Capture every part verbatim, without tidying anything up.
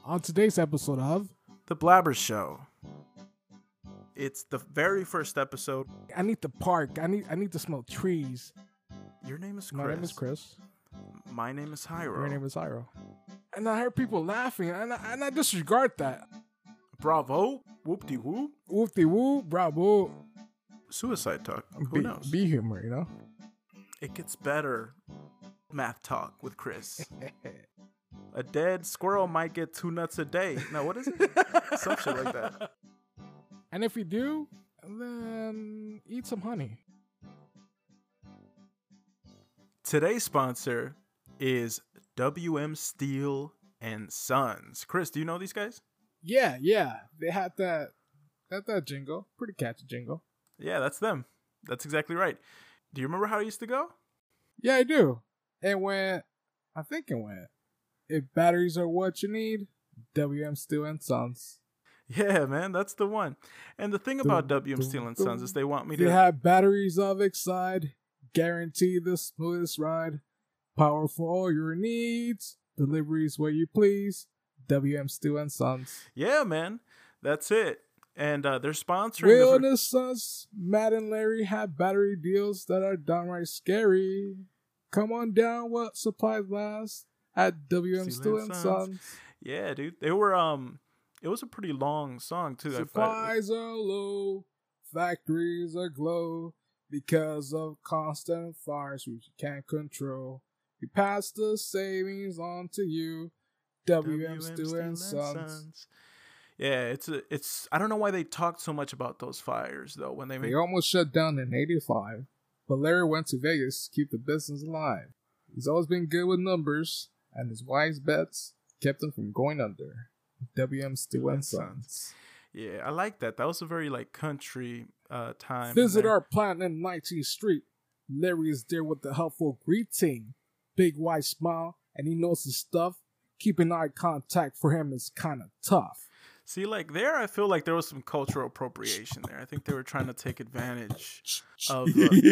On today's episode of The Blabber Show. It's the very first episode. I need the park. I need I need to smell trees. Your name is Chris. My name is Chris. My name is Hyro. Your name is Hyro. And I heard people laughing, and I, and I disregard that. Bravo. Whoop-de-whoop. Whoop-de-whoop. Bravo. Suicide talk. Who Be, knows? be humor, you know? It gets better. Math talk with Chris. A dead squirrel might get two nuts a day. No, what is it? Some shit like that. And if you do, then eat some honey. Today's sponsor is W M Steel and Sons. Chris, do you know these guys? Yeah, yeah. They had that, that, that jingle. Pretty catchy jingle. Yeah, that's them. That's exactly right. Do you remember how it used to go? Yeah, I do. It went, I think it went, if batteries are what you need, W M Steel and Sons. Yeah, man, that's the one. And the thing about dum, W M Steel and Sons is they want me to... They have batteries of Excite, guarantee the smoothest ride, power for all your needs, deliveries where you please, W M Steel and Sons. Yeah, man, that's it. And uh, they're sponsoring... Will the Sons, Matt and Larry have battery deals that are downright scary. Come on down what supplies last at W M Steel and Sons. Yeah, dude. They were... um. It was a pretty long song, too. Supplies are low, factories are glow, because of constant fires which you can't control. We pass the savings on to you, W M Steel and Sons. Yeah, it's a, it's. I don't know why they talked so much about those fires, though. When they They made... almost shut down in eighty-five, but Larry went to Vegas to keep the business alive. He's always been good with numbers, and his wise bets kept him from going under. W M Steel and Sons. Yeah, I like that. That was a very like country uh, time. Visit our plant in nineteenth Street. Larry is there with the helpful greeting. Big white smile, and he knows his stuff. Keeping eye contact for him is kind of tough. See, like there, I feel like there was some cultural appropriation there. I think they were trying to take advantage of.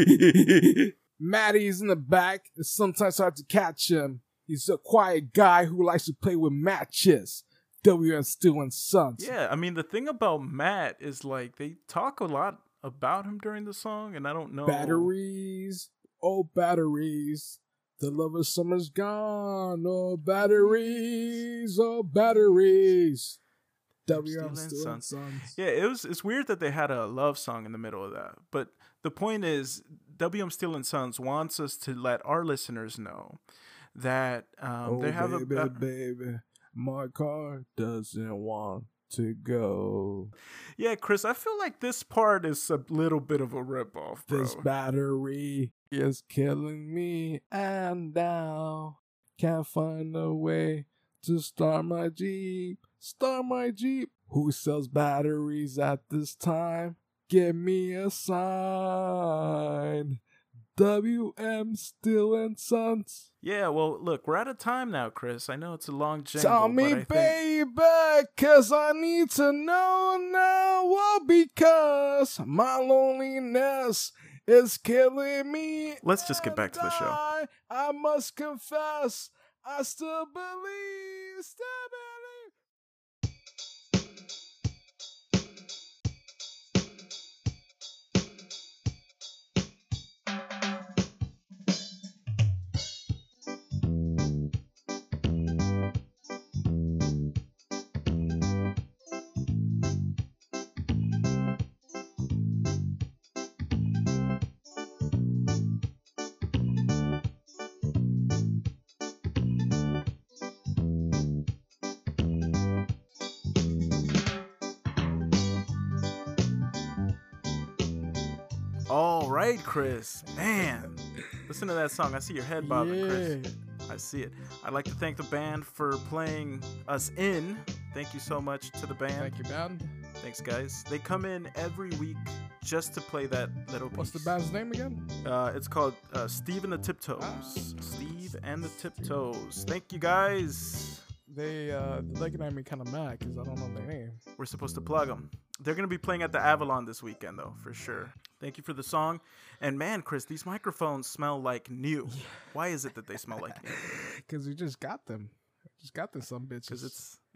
Uh... Maddie's in the back. It's sometimes hard to catch him. He's a quiet guy who likes to play with matches. W M Steel and Sons. Yeah, I mean, the thing about Matt is, like, they talk a lot about him during the song, and I don't know. Batteries, oh, batteries. The love of summer's gone. Oh, batteries, oh, batteries. W M Steel and Sons. Yeah, it was. It's weird that they had a love song in the middle of that. But the point is, W M Steel and Sons wants us to let our listeners know that um, oh, they have baby, a... Uh, baby. My car doesn't want to go. Yeah, Chris, I feel like this part is a little bit of a ripoff, bro. This battery is killing me, and now can't find a way to start my Jeep. Start my Jeep. Who sells batteries at this time? Give me a sign. W M Steel and Sons. Yeah, well, look, we're out of time now, Chris. I know it's a long jingle. Tell me, but I baby, think... cause I need to know now. Well, because my loneliness is killing me. Let's just get back to the show. I, I must confess, I still believe, still believe. All right, Chris. Man, listen to that song. I see your head bobbing, yeah. Chris. I see it. I'd like to thank the band for playing us in. Thank you so much to the band. Thank you, band. Thanks, guys. They come in every week just to play that little piece. What's the band's name again? Uh, it's called uh, Steve and the Tiptoes. Ah. Steve and the Tiptoes. Thank you, guys. They, uh, they're looking at me kind of mad because I don't know their name. We're supposed to plug them. They're going to be playing at the Avalon this weekend, though, for sure. Thank you for the song. And man, Chris, these microphones smell like new. Why is it that they smell like new? Because we just got them. Just got them, some bitches. Because it's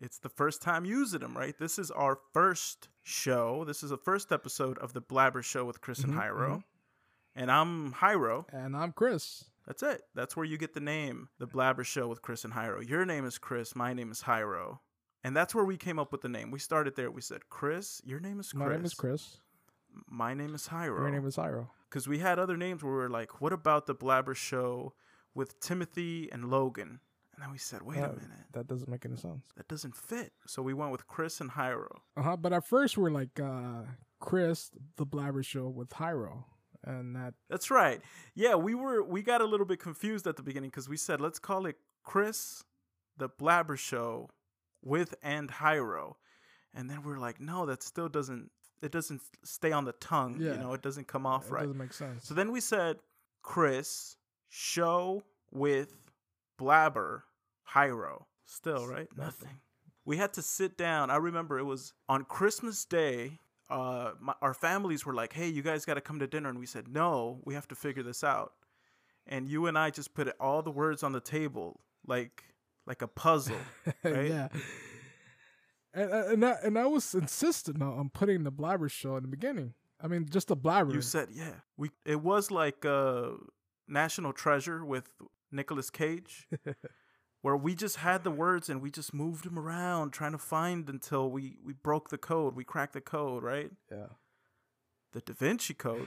It's the first time using them, right? This is our first show. This is the first episode of the Blabber Show with Chris Mm-hmm, and Hyro. mm-hmm. And I'm Hyro. And I'm Chris. That's it. That's where you get the name, the Blabber Show with Chris and Hyro. Your name is Chris. My name is Hyro. And that's where we came up with the name. We started there. We said, Chris, your name is Chris. My name is Chris. My name is Hyro. Your name is Hyro. Because we had other names where we were like, what about the Blabber Show with Timothy and Logan? And then we said, wait Uh, a minute. That doesn't make any sense. That doesn't fit. So we went with Chris and Hyro. Uh-huh. But at first we're like uh, Chris, the Blabber Show with Hyro. And that That's right. Yeah, we were we got a little bit confused at the beginning because we said, let's call it Chris, the Blabber Show with and Hyro. And then we're like, no, that still doesn't, it doesn't stay on the tongue. Yeah. You know, it doesn't come off it right. doesn't make sense. So then we said Chris, show with Blabber, Hyro. Still, right? Nothing. We had to sit down. I remember it was on Christmas Day. Uh, my, our families were like, hey, you guys got to come to dinner. And we said, no, we have to figure this out. And you and I just put all the words on the table like like a puzzle, right? Yeah. And, and, I, and I was insistent on, on putting the Blabber Show in the beginning. I mean, just the Blabber. You said, yeah. We It was like uh, National Treasure with Nicolas Cage, where we just had the words and we just moved them around trying to find until we, we broke the code. We cracked the code, right? Yeah. The Da Vinci Code.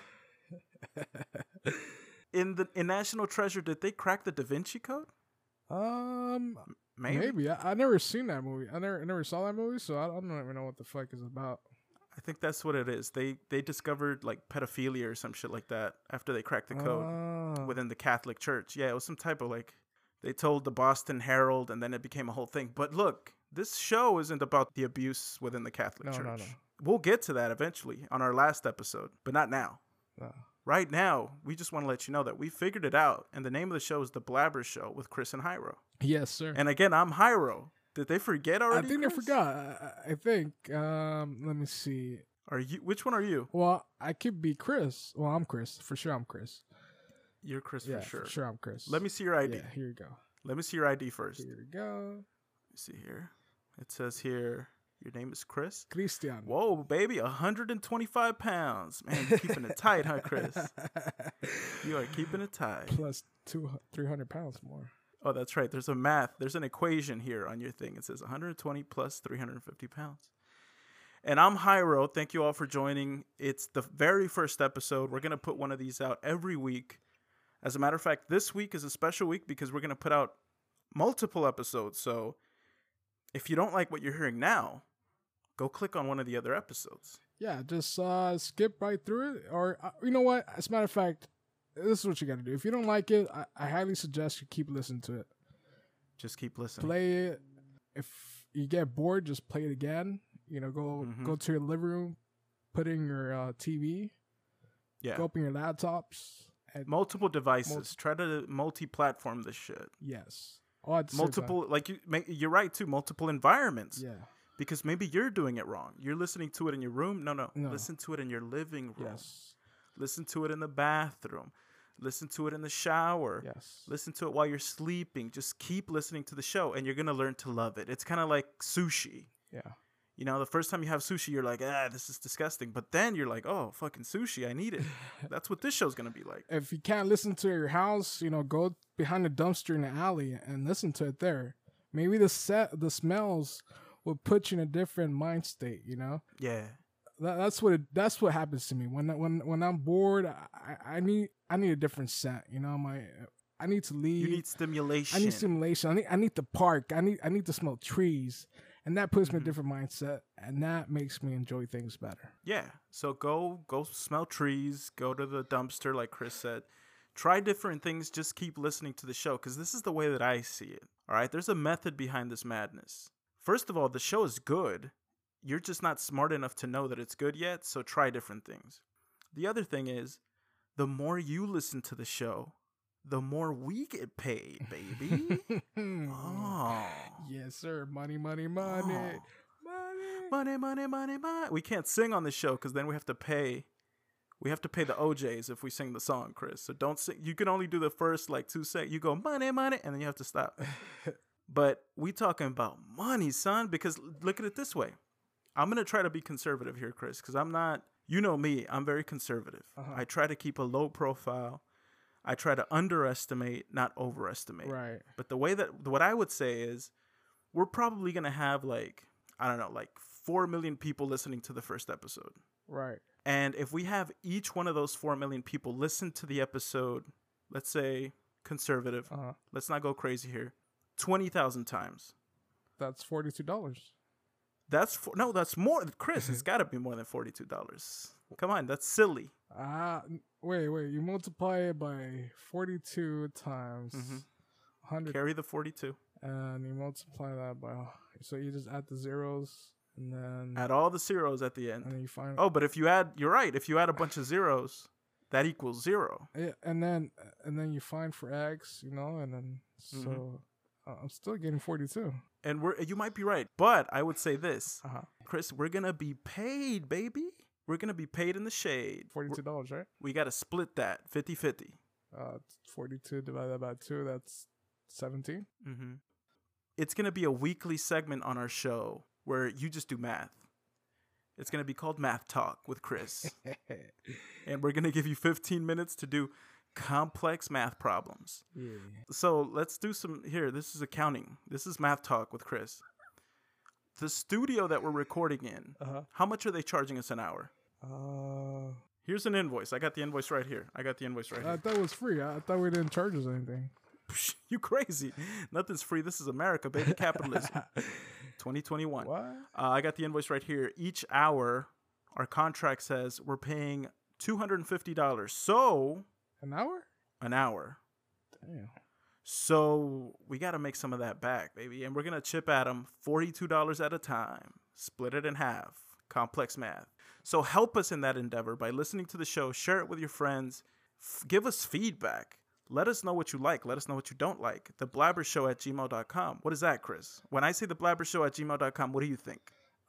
in the in National Treasure, did they crack the Da Vinci Code? Um, Maybe. maybe. I, I never seen that movie. I never, I never saw that movie, so I don't even know what the fuck it's about. I think that's what it is. They they discovered like pedophilia or some shit like that after they cracked the code Oh. within the Catholic Church. Yeah, it was some type of like, they told the Boston Herald and then it became a whole thing. But look, this show isn't about the abuse within the Catholic No, Church. no, no. We'll get to that eventually on our last episode, but not now. No. Right now, we just want to let you know that we figured it out, and the name of the show is The Blabber Show with Chris and Hyro. Yes, sir. And again, I'm Hyro. Did they forget already? I think Chris? they forgot. I, I think. Um, let me see. Are you? Which one are you? Well, I could be Chris. Well, I'm Chris. For sure, I'm Chris. You're Chris Yeah, for sure. for sure, I'm Chris. Let me see your I D. Yeah, here you go. Let me see your I D first. Here you go. Let me see here. It says here, your name is Chris. Christian. Whoa, baby, one hundred twenty-five pounds. Man, you're keeping it tight, huh, Chris? You are keeping it tight. Plus two, three hundred pounds more. Oh, that's right. There's a math. There's an equation here on your thing. It says one hundred twenty plus three hundred fifty pounds. And I'm Hyro. Thank you all for joining. It's the very first episode. We're going to put one of these out every week. As a matter of fact, this week is a special week because we're going to put out multiple episodes. So if you don't like what you're hearing now, go click on one of the other episodes. Yeah, just uh, skip right through it. Or, uh, you know what? As a matter of fact, this is what you got to do. If you don't like it, I, I highly suggest you keep listening to it. Just keep listening. Play it. If you get bored, just play it again. You know, go Mhm. go to your living room, put in your uh, T V, Yeah. go open your laptops. And Multiple devices. Mul- Try to multi-platform this shit. yes. All at the same time. Multiple, like you, ma- you're right too. Multiple environments. Yeah. Because maybe you're doing it wrong. You're listening to it in your room. No, no. No. Listen to it in your living room. Yes. Listen to it in the bathroom. Listen to it in the shower. Yes. Listen to it while you're sleeping. Just keep listening to the show, and you're gonna learn to love it. It's kind of like sushi. Yeah. You know, the first time you have sushi, you're like, ah, this is disgusting. But then you're like, oh, fucking sushi, I need it. That's what this show's gonna be like. If you can't listen to it at your house, you know, go behind the dumpster in the alley and listen to it there. Maybe the set, the smells will put you in a different mind state. You know, Yeah. that, that's what it, that's what happens to me when when when I'm bored. I, I need I need a different scent. You know, my I need to leave. You need stimulation. I need stimulation. I need I need the park. I need I need to smell trees, and that puts me in a Mhm. different mindset, and that makes me enjoy things better. Yeah. So go go smell trees, go to the dumpster like Chris said. Try different things, just keep listening to the show cuz this is the way that I see it. All right? There's a method behind this madness. First of all, the show is good. You're just not smart enough to know that it's good yet, so try different things. The other thing is, the more you listen to the show, the more we get paid, baby. Oh. Yes, sir. Money, money, money, Oh. money. Money, money, money, money. We can't sing on the show because then we have to pay. We have to pay the O Js if we sing the song, Chris. So don't sing. You can only do the first like two seconds. You go money, money, and then you have to stop. But we talking about money, son, because look at it this way. I'm going to try to be conservative here, Chris, because I'm not, you know me, I'm very conservative. Uh-huh. I try to keep a low profile. I try to underestimate, not overestimate. Right. But the way that, what I would say is, we're probably going to have like, I don't know, like four million people listening to the first episode. Right. And if we have each one of those four million people listen to the episode, let's say conservative, Uh-huh. let's not go crazy here, twenty thousand times. That's forty-two dollars. That's, for, no, that's more. Chris, it's got to be more than forty-two dollars. Come on, that's silly. Ah, uh, wait, wait. You multiply it by forty-two times Mhm. one hundred. Carry the forty-two. And you multiply that by, so you just add the zeros and then Add all the zeros at the end. and then you find Oh, but if you add, you're right. If you add a bunch of zeros, that equals zero. yeah, and then and then you find for X, you know, and then so Mhm. uh, I'm still getting forty-two. And we're you might be right, but I would say this, Uh huh. Chris, we're gonna be paid, baby. We're gonna be paid in the shade. Forty-two dollars, right? We gotta split that fifty-fifty. Uh, forty-two divided by two, that's seventeen. Mm-hmm. It's gonna be a weekly segment on our show where you just do math. It's gonna be called Math Talk with Chris, and we're gonna give you fifteen minutes to do complex math problems. Yeah. So let's do some here. This is accounting. This is Math Talk with Chris. The studio that we're recording in, Uh huh. how much are they charging us an hour? Uh, Here's an invoice. I got the invoice right here. I got the invoice right I here. thought it was free. I, I thought we didn't charge us anything. You crazy. Nothing's free. This is America, baby. Capitalism. twenty twenty-one. What? Uh, I got the invoice right here. Each hour, our contract says we're paying two hundred fifty dollars. So, An hour? an hour. Damn. So, we got to make some of that back, baby. And we're going to chip at them forty-two dollars at a time. Split it in half. Complex math. So, help us in that endeavor by listening to the show. Share it with your friends. F- give us feedback. Let us know what you like. Let us know what you don't like. The blabber show at gmail dot com. What is that, Chris? When I say the blabber show at gmail dot com, what do you think?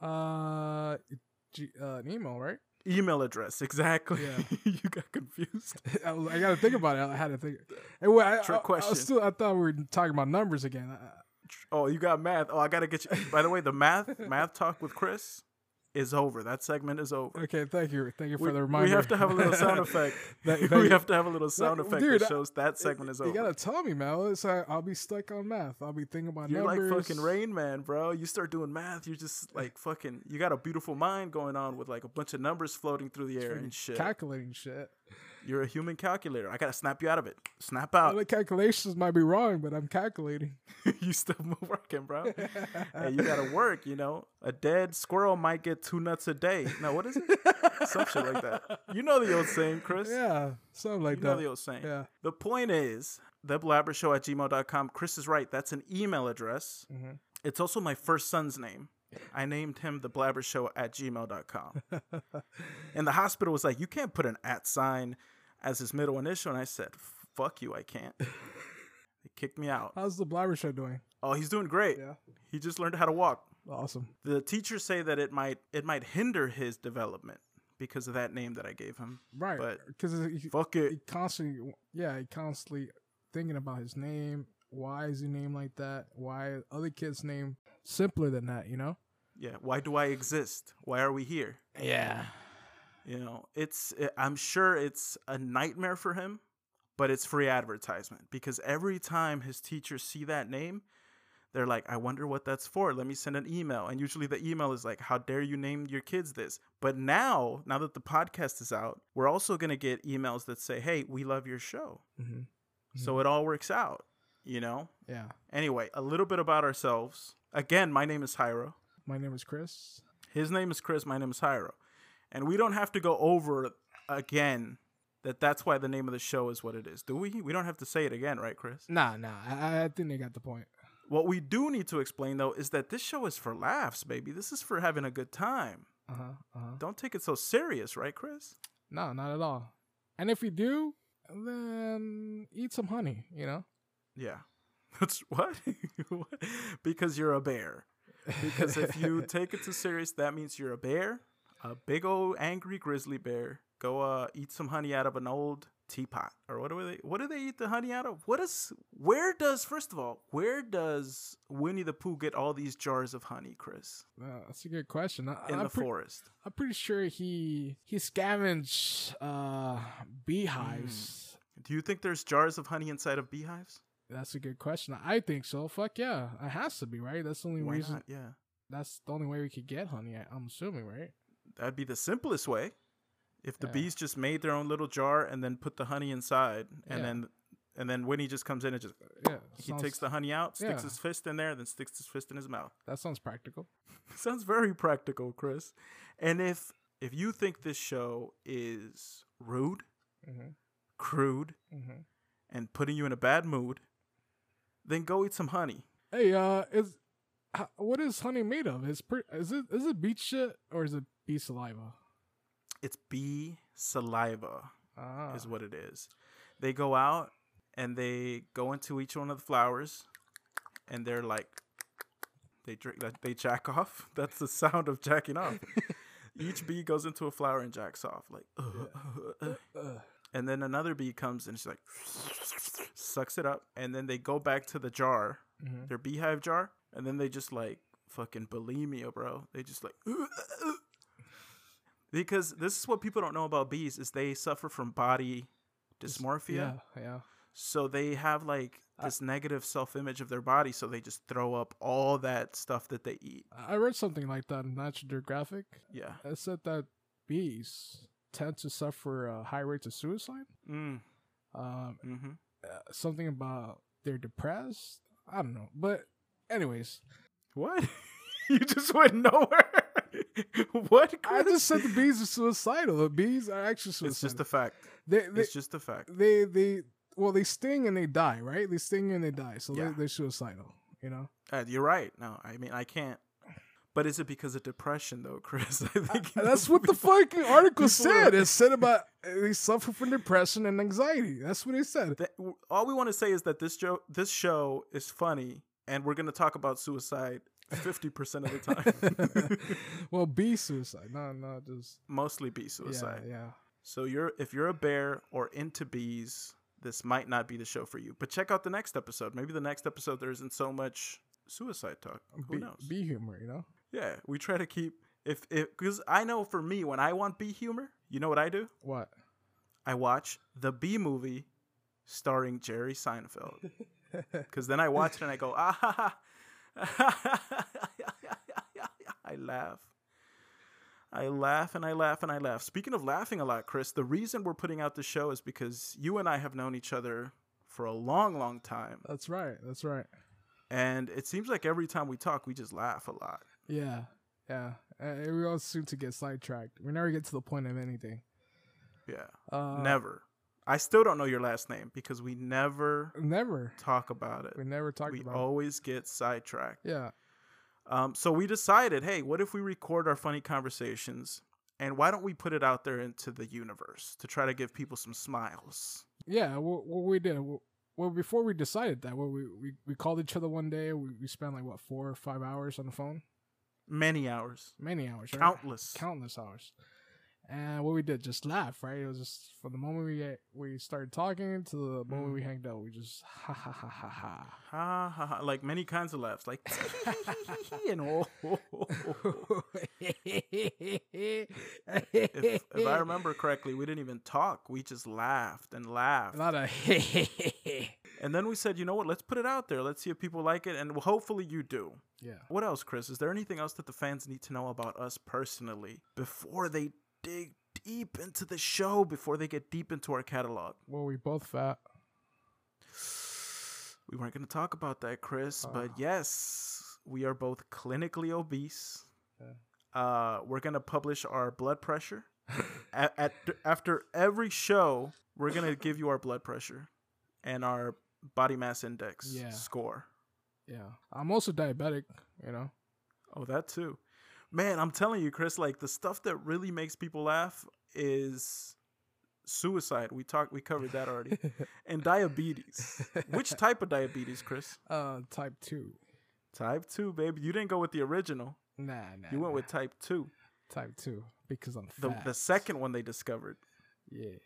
Uh, G- uh, an email, right? Email address, exactly. Yeah. You got confused. I, was, I got to think about it. I had to think. Hey, wait, I, Trick I, I, question. was still, I thought we were talking about numbers again. I, Oh, you got math. Oh, I got to get you. By the way, the math math talk with Chris is over. That segment is over. okay, thank you. Thank you for We, the reminder. we have to have a little sound effect. That- we that- have to have a little sound Like, effect dude, that shows that segment is you over. gotta tell me, man. It's like, I'll be stuck on math. I'll be thinking about You're numbers. like fucking Rain Man, bro. You start doing math, you're just like fucking. You got a beautiful mind going on with like a bunch of numbers floating through the air and shit. Calculating shit. You're a human calculator. I gotta snap you out of it. Snap All out. the calculations might be wrong, but I'm calculating. You still working, bro. Hey, you gotta work. You know, a dead squirrel might get two nuts a day. No, what is it? Some shit like that. You know the old saying, Chris. Yeah, something like You that. know the old saying. Yeah. The point is, theblabbershow at gmail dot com. Chris is right. That's an email address. Mm-hmm. It's also my first son's name. I named him the blabbershow at gmail dot com. And the hospital was like, you can't put an at sign as his middle initial. And I said, fuck you, I can't. They kicked me out. How's the Blabber Show doing? Oh, he's doing great. Yeah. He just learned how to walk. Awesome. The teachers say that it might it might hinder his development because of that name that I gave him. Right. But Because he, fuck it. he constantly, yeah, he constantly thinking about his name. Why is he named like that? Why other kids name simpler than that? You know? Yeah. Why do I exist? Why are we here? Yeah. You know, it's I'm sure it's a nightmare for him, but it's free advertisement because every time his teachers see that name, they're like, I wonder what that's for. Let me send an email. And usually the email is like, how dare you name your kids this? But now, now that the podcast is out, we're also going to get emails that say, hey, we love your show. Mm-hmm. So it all works out, you know? Yeah. Anyway, a little bit about ourselves. Again, my name is Hyro. My name is Chris. His name is Chris. My name is Hyro. And we don't have to go over again that that's why the name of the show is what it is. Do we? We don't have to say it again, right, Chris? Nah, nah. I, I think they got the point. What we do need to explain, though, is that this show is for laughs, baby. This is for having a good time. Uh-huh. Uh-huh. Don't take it so serious, right, Chris? No, not at all. And if you do, then eat some honey, you know? Yeah. That's what? Because you're a bear. Because if you take it too serious, that means you're a bear, a big old angry grizzly bear. Go uh, eat some honey out of an old teapot, or what do they what do they eat the honey out of? What is where does first of all where does Winnie the Pooh get all these jars of honey, Chris? Uh, that's a good question. I, In I'm the pre- forest. I'm pretty sure he he scavenged uh, beehives. Mm. Do you think there's jars of honey inside of beehives? That's a good question. I think so. Fuck yeah, it has to be, right? That's the only Why reason. not? Yeah, That's the only way we could get honey. I, I'm assuming, right? that'd be the simplest way. If the Yeah. bees just made their own little jar and then put the honey inside, and Yeah. then and then Winnie just comes in and just Yeah, he sounds- takes the honey out, sticks yeah. his fist in there, then sticks his fist in his mouth. That sounds practical. Sounds very practical, Chris. And if if you think this show is rude, Mm-hmm. crude, Mm-hmm. and putting you in a bad mood, then go eat some honey. Hey, uh, is h- what is honey made of? Is pre- is it is it beet shit or is it bee saliva? It's bee saliva Ah, is what it is. They go out and they go into each one of the flowers, and they're like, they drink, like they jack off. That's the sound of jacking off. Each bee goes into a flower and jacks off, like, "Ugh, ugh, ugh." uh, And then another bee comes and she's like, sucks it up, and then they go back to the jar, mhm. their beehive jar, and then they just like fucking bulimia, bro. They just like, because this is what people don't know about bees is they suffer from body dysmorphia. Yeah, yeah. So they have like this negative self-image of their body, so they just throw up all that stuff that they eat. I read something like that in National Geographic. Yeah. It said that bees tend to suffer uh, high rates of suicide. Mm. Um, Mm-hmm. uh, something about they're depressed. I don't know, but anyways, What? You just went nowhere. What? I Chris? just said the bees are suicidal. The bees are actually suicidal. It's just a fact. they, they, It's just a fact. they, they, well, they sting and they die, right? They sting and they die, so Yeah. they, they're suicidal. You know. Uh, you're right. No, I mean I can't. But is it because of depression though, Chris? I think That's what the people- fucking article people said. are- It said about uh, they suffer from depression and anxiety. That's what it said. That, all we want to say is that this show, this show is funny, and we're going to talk about suicide fifty percent of the time. Well, bee suicide. No, no, just Mostly bee suicide. Yeah, yeah. So you're if you're a bear or into bees, this might not be the show for you. But check out the next episode. Maybe the next episode there isn't so much suicide talk. Who Bee, knows? bee humor, you know. Yeah, we try to keep if if because I know for me when I want bee humor, you know what I do? What? I watch the Bee Movie starring Jerry Seinfeld. Because then I watch it and I go, ah, ha, ha. I laugh. I laugh and I laugh and I laugh. Speaking of laughing a lot, Chris, the reason we're putting out the show is because you and I have known each other for a long, long time. That's right. That's right. And it seems like every time we talk, we just laugh a lot. Yeah, yeah. Uh, we all seem to get sidetracked. We never get to the point of anything. Yeah. Uh, never. I still don't know your last name because we never Never. talk about it. We never talked We about. it. always get sidetracked. Yeah. Um, so we decided, hey, what if we record our funny conversations and why don't we put it out there into the universe to try to give people some smiles? Yeah. What, what we did. Well, before we decided that, well, we, we we called each other one day. We we spent like what four or five hours on the phone. Many hours. Many hours. Right? Countless. Countless hours. And what we did, just laugh, right? It was just from the moment we we started talking to the moment Mm. we hanged out, we just ha ha ha ha ha. Ha, ha, ha. Like many kinds of laughs. Like, and oh, oh, oh, oh. if, if I remember correctly, we didn't even talk. We just laughed and laughed. A lot of And then we said, you know what? Let's put it out there. Let's see if people like it. And hopefully you do. yeah. What else, Chris? Is there anything else that the fans need to know about us personally before they dig deep into the show, before they get deep into our catalog? Well, we both fat. We weren't going to talk about that, Chris, Uh. but yes, we are both clinically obese. Yeah. Uh, we're going to publish our blood pressure. at, at After every show, we're going to give you our blood pressure and our body mass index Yeah. score. Yeah. I'm also diabetic, you know. Oh, that too. Man, I'm telling you, Chris, like the stuff that really makes people laugh is suicide. We talked we covered that already. And diabetes. Which type of diabetes, Chris? Uh, type two. Type two, baby. You didn't go with the original. Nah, nah. You went nah. with type two. type two because I'm The fat. the second one they discovered. Yeah.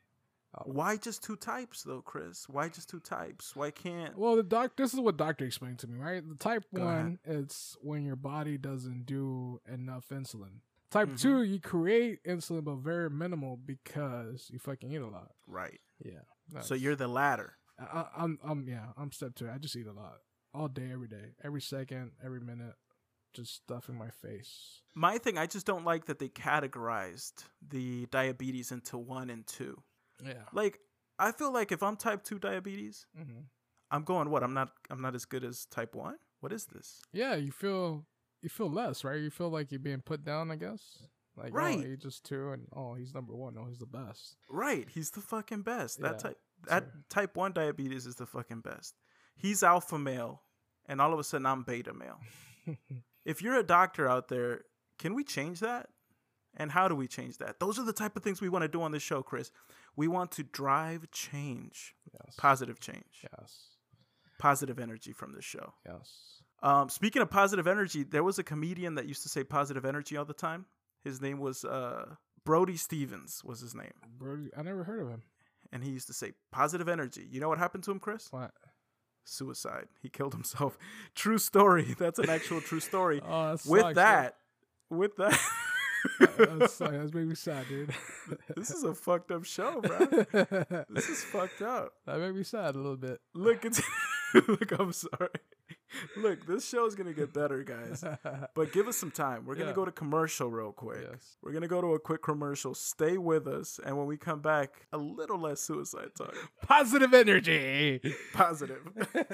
Oh. Why just two types though, Chris? Why just two types? Why can't? Well, the doc. This is what doctor explained to me, right? The type Go one, it's when your body doesn't do enough insulin. Type Mhm. two, you create insulin, but very minimal because you fucking eat a lot. Right. Yeah. So that's- you're the latter. I, I'm, I'm, yeah, I'm step two. I just eat a lot all day, every day, every second, every minute, just stuff in my face. My thing, I just don't like that they categorized the diabetes into one and two. Yeah. Like, I feel like if I'm type two diabetes, Mm-hmm. I'm going what? I'm not. I'm not as good as type one. What is this? Yeah, you feel, you feel less, right? You feel like you're being put down, I guess. Like, Right. oh, he's just two, and oh, he's number one. No, he's the best. Right. He's the fucking best. Yeah, That type. That sure. type one diabetes is the fucking best. He's alpha male, and all of a sudden I'm beta male. If you're a doctor out there, can we change that? And how do we change that? Those are the type of things we want to do on this show, Chris. We want to drive change, Yes. positive change, Yes. positive energy from this show. Yes. Um, speaking of positive energy, there was a comedian that used to say positive energy all the time. His name was uh, Brody Stevens was his name. Bro, I never heard of him. And he used to say positive energy. You know what happened to him, Chris? What? Suicide. He killed himself. True story. That's an actual true story. Oh, that With sucks, that, with that, That, that sucks. That's made me sad, dude. this is a fucked up show, bro. that This is fucked up. made me sad a little bit. Look, it's look. I'm sorry. Look, this show is gonna get better, guys. But give us some time. We're gonna Yeah. go to commercial real quick. Yes. We're gonna go to a quick commercial. Stay with us, and when we come back, a little less suicide talk. Positive energy. Positive.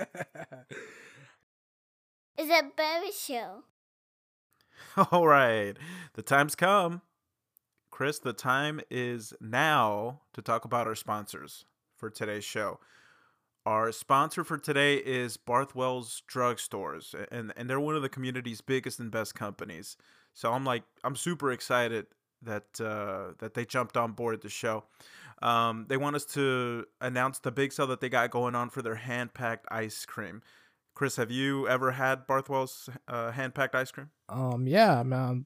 It's a baby show. All right, the time's come. Chris, the time is now to talk about our sponsors for today's show. Our sponsor for today is Barthwell's Drugstores, and, and they're one of the community's biggest and best companies. So I'm like, I'm super excited that uh, that they jumped on board the show. Um, they want us to announce the big sale that they got going on for their hand-packed ice cream. Chris, have you ever had Barthwell's uh, hand-packed ice cream? Um, yeah, man.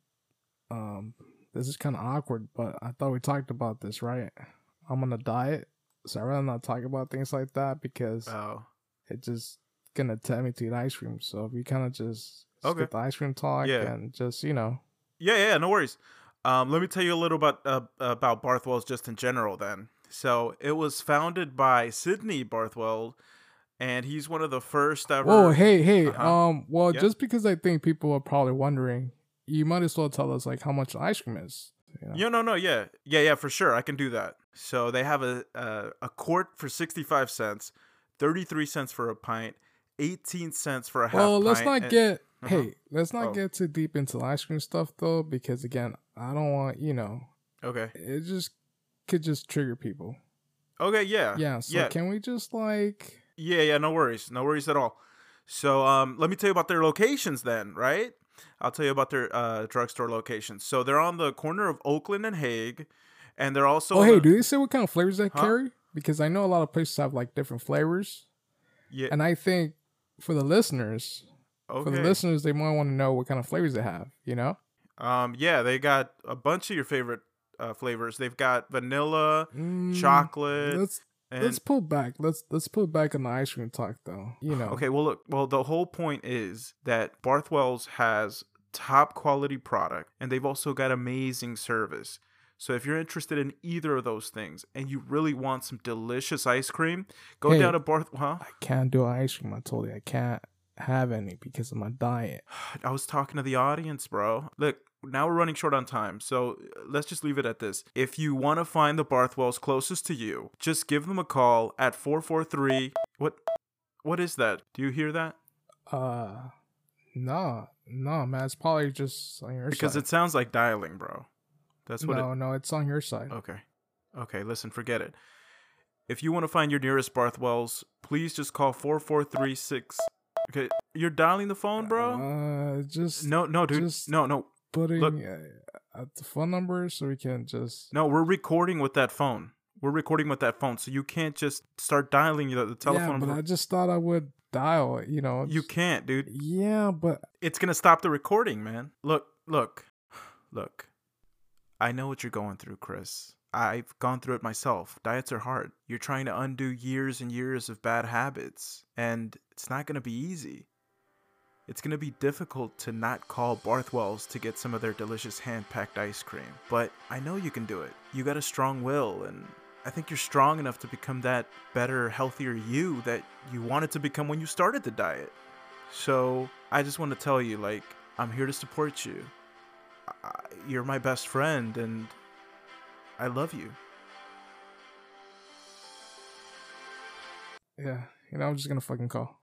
Um, this is kind of awkward, but I thought we talked about this, right? I'm on a diet, so I'd rather not talk about things like that because Oh. it just gonna tempt me to eat ice cream. So if you kind of just Okay. skip the ice cream talk Yeah. and just, you know. Yeah, yeah, no worries. Um, let me tell you a little about uh, about Barthwell's just in general. Then, so it was founded by Sidney Barthwell, and he's one of the first ever. Whoa, hey, hey. Uh-huh. Um, well, Yeah. just because I think people are probably wondering, you might as well tell us like how much ice cream is. You know? Yeah, no, no, yeah, yeah, yeah, for sure. I can do that. So they have a a, a quart for sixty five cents, thirty three cents for a pint, eighteen cents for a half. Well, let's pint, not and- get. Uh-huh. Hey, let's not Oh. get too deep into the ice cream stuff though, because again, I don't want you know, Okay. it just could just trigger people. Okay. Yeah. Yeah. So yeah. can we just like? Yeah, yeah, no worries. No worries at all. So um, let me tell you about their locations then, right? I'll tell you about their uh, drugstore locations. So they're on the corner of Oakland and Hague, and they're also... Oh, hey, the- do they say what kind of flavors they Huh? carry? Because I know a lot of places have like different flavors, Yeah, and I think for the listeners, okay. for the listeners, they might want to know what kind of flavors they have. You know? Um, yeah, they got a bunch of your favorite uh, flavors. They've got vanilla, Mm, chocolate, Let's and... let's pull back. Let's let's pull back on the ice cream talk though. You know? Okay, well, look, well, the whole point is that Barthwell's has top quality product, and they've also got amazing service. So if you're interested in either of those things and you really want some delicious ice cream, go Hey. down to Barth. Huh? I can't do ice cream. I told you I can't have any because of my diet. I was talking to the audience, bro. Look, now we're running short on time, so let's just leave it at this. If you want to find the Barthwells closest to you, just give them a call at four four three. What? What is that? Do you hear that? Uh, no, no, man. It's probably just on your Because side. it sounds like dialing, bro. That's what it. no, no, it's on your side. Okay. Okay, listen, forget it. If you want to find your nearest Barthwells, please just call four four three six. Okay, you're dialing the phone, bro? Uh, just No, no, dude. just- No, no. putting look. uh, at the phone number so we can just. No, we're recording with that phone. We're recording with that phone, so you can't just start dialing the, the telephone. Yeah, but number. I just thought I would dial it. You know. You just- can't, dude. Yeah, but It's going to stop the recording, man. Look, look, look. I know what you're going through, Chris. I've gone through it myself. Diets are hard. You're trying to undo years and years of bad habits, and it's not going to be easy. It's going to be difficult to not call Barthwell's to get some of their delicious hand-packed ice cream, but I know you can do it. You got a strong will, and I think you're strong enough to become that better, healthier you that you wanted to become when you started the diet. So I just want to tell you, like, I'm here to support you. I, you're my best friend, and I love you. Yeah, you know, I'm just gonna fucking call.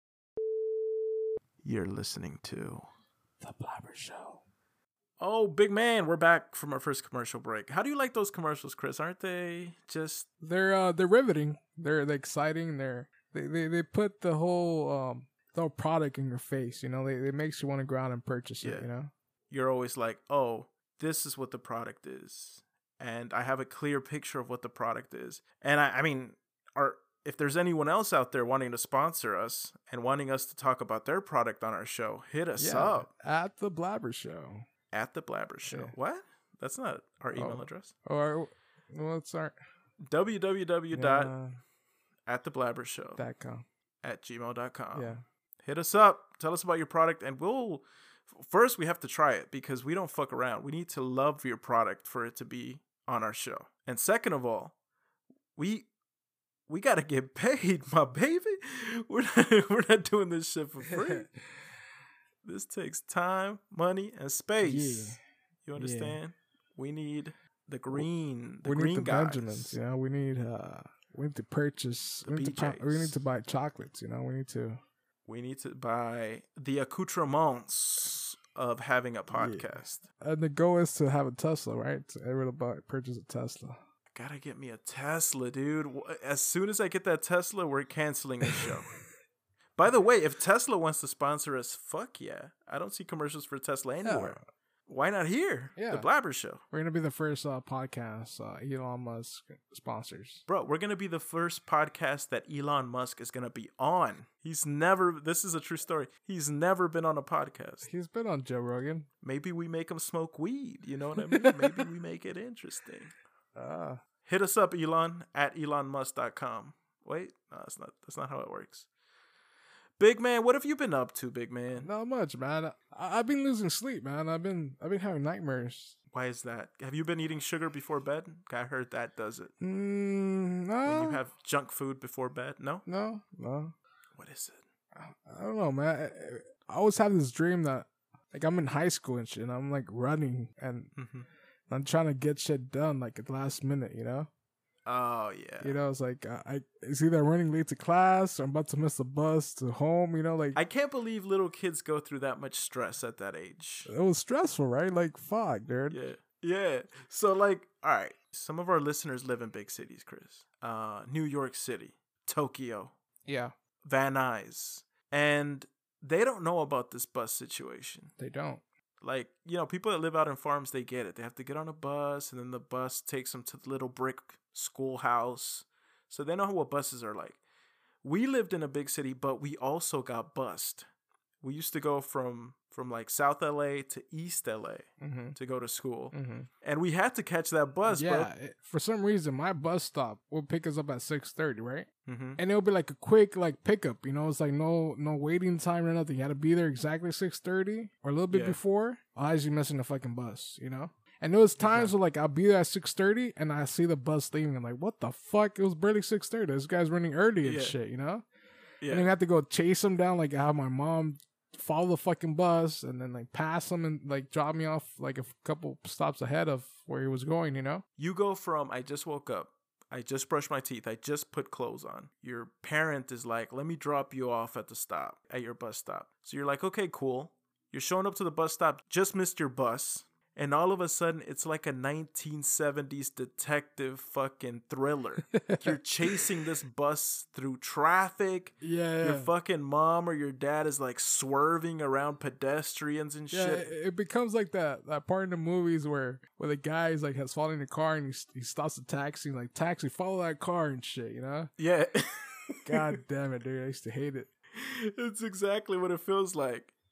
You're listening to The Blabber Show. Oh, big man, we're back from our first commercial break. How do you like those commercials, Chris? Aren't they just... They're uh they're riveting. They're, they're exciting. They're they, they they put the whole um the whole product in your face, you know. They they makes you want to go out and purchase it, Yeah. you know. You're always like, "Oh, this is what the product is." And I have a clear picture of what the product is. And I, I mean, are if there's anyone else out there wanting to sponsor us and wanting us to talk about their product on our show, hit us Yeah, up at The Blabber Show. at the Blabber Show. Yeah. What? That's not our email Oh. address. Or what's our www. yeah, at the Blabber Show dot com. at gmail dot com. Yeah. Hit us up. Tell us about your product, and we'll. First, we have to try it because we don't fuck around. We need to love your product for it to be on our show. And second of all, we we gotta get paid, my baby. We're not, we're not doing this shit for free. This takes time, money, and space. Yeah. You understand? We need the green, the we green need the guys. Benjamins, you know. We need uh we need to purchase The we need to, buy, we B Js. need to buy chocolates, you know. We need to We need to buy the accoutrements of having a podcast. and the goal is to have a Tesla, right? To everyone buy purchase a Tesla. Gotta get me a Tesla, dude. As soon as I get that Tesla, we're canceling the show. By the way, if Tesla wants to sponsor us, fuck yeah. I don't see commercials for Tesla anywhere. Why not here? Yeah. The Blabber Show. We're gonna be the first uh, podcast uh, Elon Musk sponsors. Bro, we're going to be the first podcast that Elon Musk is going to be on. He's never, this is a true story. He's never been on a podcast. He's been on Joe Rogan. Maybe we make him smoke weed. You know what I mean? Maybe we make it interesting. Uh, Hit us up, Elon, at elon musk dot com. Wait, no, that's not, that's not how it works. Big man, what have you been up to, big man? not much, man. I, I've been losing sleep, man. I've been I've been having nightmares. Why is that? Have you been eating sugar before bed? I heard that does it. Mm, no, When you have junk food before bed? No? no, no. What is it? I don't know, man. I, I always have this dream that like I'm in high school and shit. And I'm like running and Mm-hmm. I'm trying to get shit done like at the last minute, you know. Oh, yeah. You know, it's like uh, I it's either running late to class or I'm about to miss the bus to home. You know, like I can't believe little kids go through that much stress at that age. it was stressful, right? Like fuck, dude. Yeah. Yeah. So, like, all right. Some of our listeners live in big cities, Chris. Uh, New York City, Tokyo, Yeah, Van Nuys. And they don't know about this bus situation. they don't. Like, you know, people that live out in farms, they get it. They have to get on a bus, and then the bus takes them to the little brick schoolhouse. So they know what buses are like. We lived in a big city, but we also got bused. We used to go from from like South L A to East L A Mm-hmm. to go to school. Mm-hmm. And we had to catch that bus, Yeah, it- for some reason, my bus stop will pick us up at six thirty, right? bro. Mm-hmm. And it'll be like a quick like pickup, you know. It's like no no waiting time or nothing. You had to be there exactly six thirty or a little bit Yeah. before. Otherwise, you're missing the fucking bus, you know. And there was times where like I'll be there at six thirty and I see the bus leaving. I'm like, what the fuck? It was barely six thirty. This guy's running early and Yeah. shit, you know. Yeah. And then I have to go chase him down. Like I have my mom follow the fucking bus and then like pass him and like drop me off like a f- couple stops ahead of where he was going, you know. You go from, I just woke up, I just brushed my teeth, I just put clothes on. Your parent is like, let me drop you off at the stop, at your bus stop. So you're like, okay, cool. You're showing up to the bus stop, just missed your bus. And all of a sudden, it's like a nineteen seventies detective fucking thriller. You're chasing this bus through traffic. Yeah, Your fucking mom or your dad is like swerving around pedestrians and yeah, shit. it, it becomes like that that part in the movies where where the guy is like has fallen in the car and he he stops the taxi and like taxi follow that car and shit, you know. Yeah. God damn it, dude! I used to hate it. It's exactly what it feels like.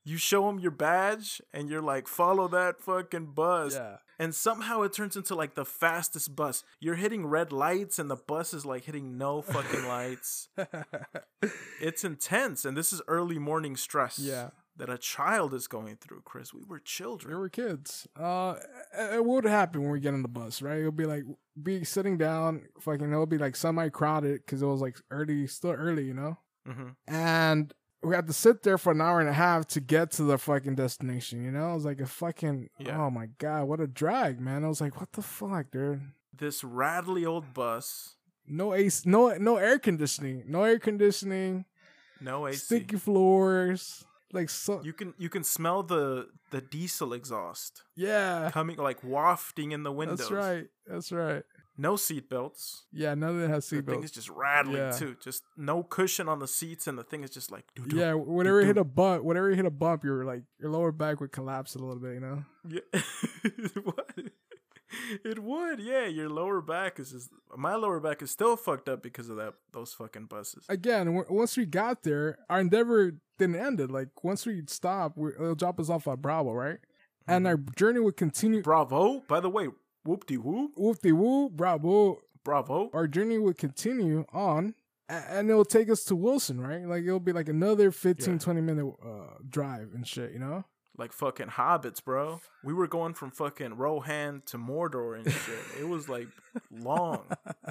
You show them your badge and you're like, follow that fucking bus. Yeah. And somehow it turns into like the fastest bus. You're hitting red lights and the bus is like hitting no fucking lights. It's intense. And this is early morning stress. Yeah. That a child is going through, Chris. We were We children. were kids. Uh, it would happen when we get on the bus, right? It'll be like, be sitting down, fucking, it'll be like semi-crowded because it was like early, still early, you know? Mm-hmm. And we had to sit there for an hour and a half to get to the fucking destination, you know? It was like a fucking, Yeah. oh my God, what a drag, man. I was like, what the fuck, dude? This rattly old bus, No A C, no, no air conditioning, no air conditioning, no A C. sticky floors, like so, You can you can smell the the diesel exhaust yeah, coming like wafting in the windows. that's right, that's right. No seatbelts. Yeah, none of it has The thing is seatbelts. just rattling Yeah. too. Just no cushion on the seats, and the thing is just like doo doo. Yeah, whenever you hit a bump, whenever you hit a bump, your like your lower back would collapse a little bit, you know. Yeah. What? It would, yeah. Your lower back is just my lower back is still fucked up because of that those fucking buses. Again, w- once we got there, our endeavor didn't end it. Like once we stopped, we, it'll drop us off at Bravo, right? And our journey would continue. Bravo. By the way, whoop de whoop. Whoop de woo, Bravo. Bravo. Our journey would continue on, a- and it'll take us to Wilson, right? Like it'll be like another fifteen, Yeah. twenty minute uh, drive and shit, you know? Like fucking hobbits, bro. We were going from fucking Rohan to Mordor and shit. It was like long.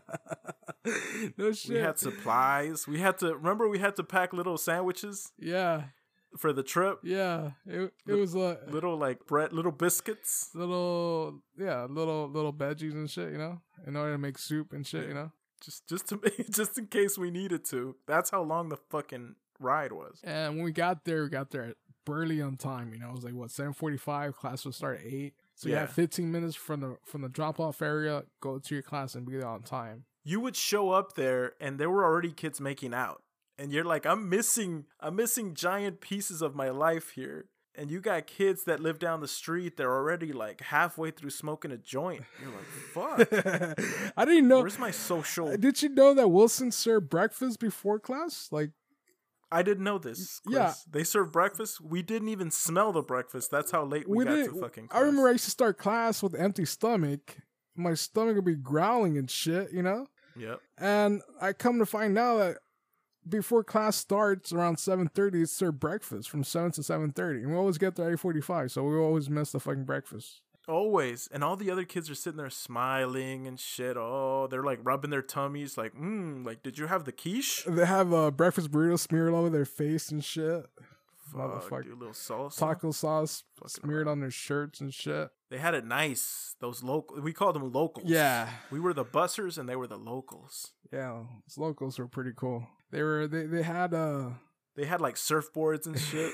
No shit. We had supplies. We had to remember we had to pack little sandwiches yeah, for the trip. yeah. It it Lit- was a Little like bread, little biscuits. little, yeah, little little veggies and shit, you know, in order to make soup and shit, you know. Just just to just in case we needed to. That's how long the fucking ride was. And when we got there, we got there barely on time. You know, it was like what seven forty-five. Class would start at eight, so you Yeah. have fifteen minutes from the from the drop off area. Go to your class and be there on time. You would show up there and there were already kids making out. And you're like, I'm missing I'm missing giant pieces of my life here. And you got kids that live down the street, they're already like halfway through smoking a joint. You're like, fuck. I didn't know. Where's my social? Did you know that Wilson served breakfast before class? Like, I didn't know this. Chris. Yeah. They served breakfast. We didn't even smell the breakfast. That's how late we, we got didn't. to fucking class. I remember I used to start class with an empty stomach. My stomach would be growling and shit, you know. Yep. And I come to find out that before class starts around seven thirty, it's served breakfast from seven to seven thirty. And we always get there at eight forty-five, so we always miss the fucking breakfast. Always. And all the other kids are sitting there smiling and shit. Oh, they're like rubbing their tummies like, mmm, like, did you have the quiche? They have a uh, breakfast burrito smeared all over their face and shit. Fuck, Motherfucker. dude, little salsa. Taco sauce Fucking smeared around. on their shirts and shit. They had it nice. Those local, we called them locals. Yeah. We were the bussers and they were the locals. Yeah, those locals were pretty cool. They were, they, they had, uh, They had like surfboards and shit.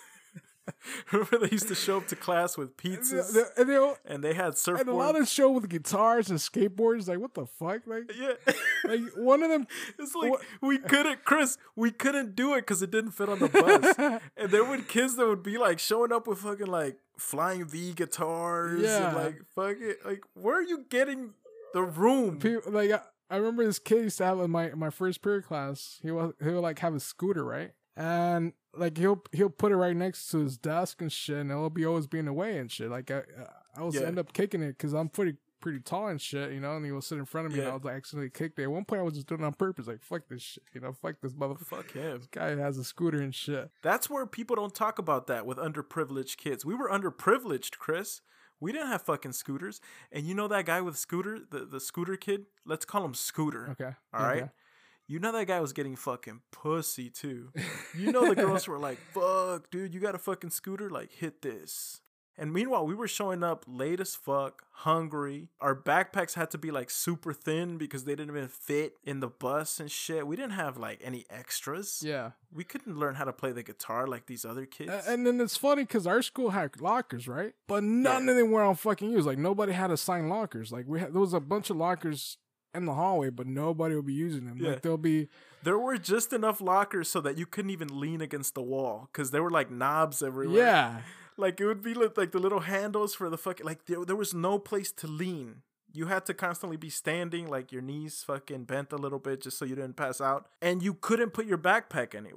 Remember they used to show up to class with pizzas and they, and they, and they had surfboards. and a lot of show with guitars and skateboards. Like, what the fuck? Like, yeah. like one of them. It's like What- we couldn't, Chris. We couldn't do it because it didn't fit on the bus. And there would kids that would be like showing up with fucking like Flying V guitars Yeah. and like fucking like where are you getting the room? People, like, I, I remember this kid used to have in my my first period class. He was he would like have a scooter, right? And like he'll he'll put it right next to his desk and shit, and it'll be always being away and shit. Like I I was Yeah. end up kicking it because I'm pretty pretty tall and shit, you know. And he was sitting in front of me, and Yeah. I was like accidentally kicked it. At one point, I was just doing it on purpose, like fuck this shit, you know, fuck this motherfucker. Fuck him. Guy has a scooter and shit. That's where people don't talk about that with underprivileged kids. We were underprivileged, Chris. We didn't have fucking scooters. And you know that guy with scooter, the, the scooter kid? Let's call him Scooter. Okay, All right. okay. You know that guy was getting fucking pussy too. You know the girls were like, fuck, dude, you got a fucking scooter? Like, hit this. And meanwhile, we were showing up late as fuck, hungry. Our backpacks had to be like super thin because they didn't even fit in the bus and shit. We didn't have like any extras. Yeah. We couldn't learn how to play the guitar like these other kids. A- And then it's funny because our school had lockers, right? But none Yeah. of them were on fucking use. Like nobody had assigned lockers. Like we had, there was a bunch of lockers in the hallway, but nobody would be using them. Yeah. Like there'll be There were just enough lockers so that you couldn't even lean against the wall because there were like knobs everywhere. yeah, Like it would be like, like the little handles for the fucking like there, there was no place to lean. You had to constantly be standing, like your knees fucking bent a little bit just so you didn't pass out. And you couldn't put your backpack anywhere.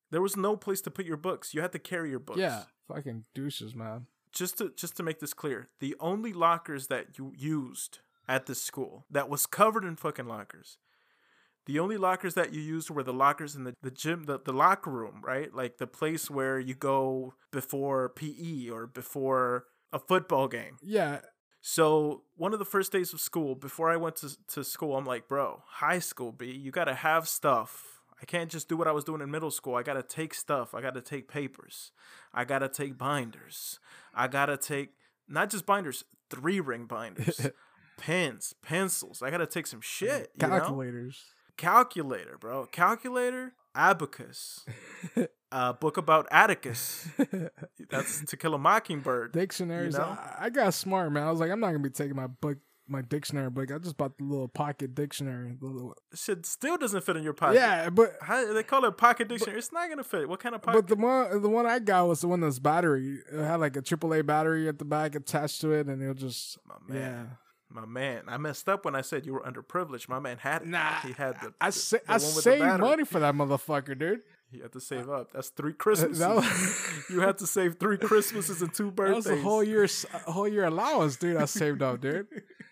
There was no place to put your books. You had to carry your books. Yeah, fucking douches, man. Just to just to make this clear, the only lockers that you used at this school that was covered in fucking lockers, the only lockers that you used were the lockers in the, the gym, the, the locker room, right? Like the place where you go before P E or before a football game. Yeah. So one of the first days of school, before I went to, to school, I'm like, bro, high school, B, you got to have stuff. I can't just do what I was doing in middle school. I got to take stuff. I got to take papers. I got to take binders. I got to take not just binders, three ring binders, pens, pencils. I got to take some shit. Calculators. You know? Calculator, bro. Calculator, abacus. A book about Atticus. That's To Kill a Mockingbird. Dictionaries. You know? I, I got smart, man. I was like, I'm not going to be taking my book. My dictionary book. I just bought the little pocket dictionary. The little... Shit still doesn't fit in your pocket. Yeah, but How, they call it pocket dictionary. But, it's not gonna fit. What kind of pocket? But the one, the one I got was the one that's battery. It had like a triple A battery at the back attached to it, and it'll just. My man, yeah. my man. I messed up when I said you were underprivileged. My man had it. Nah, he had the. I the, sa- the I saved money for that motherfucker, dude. You had to save up. That's three Christmases. Was, you had to save three Christmases and two birthdays. That was a whole year, a whole year allowance, dude. I saved up, dude.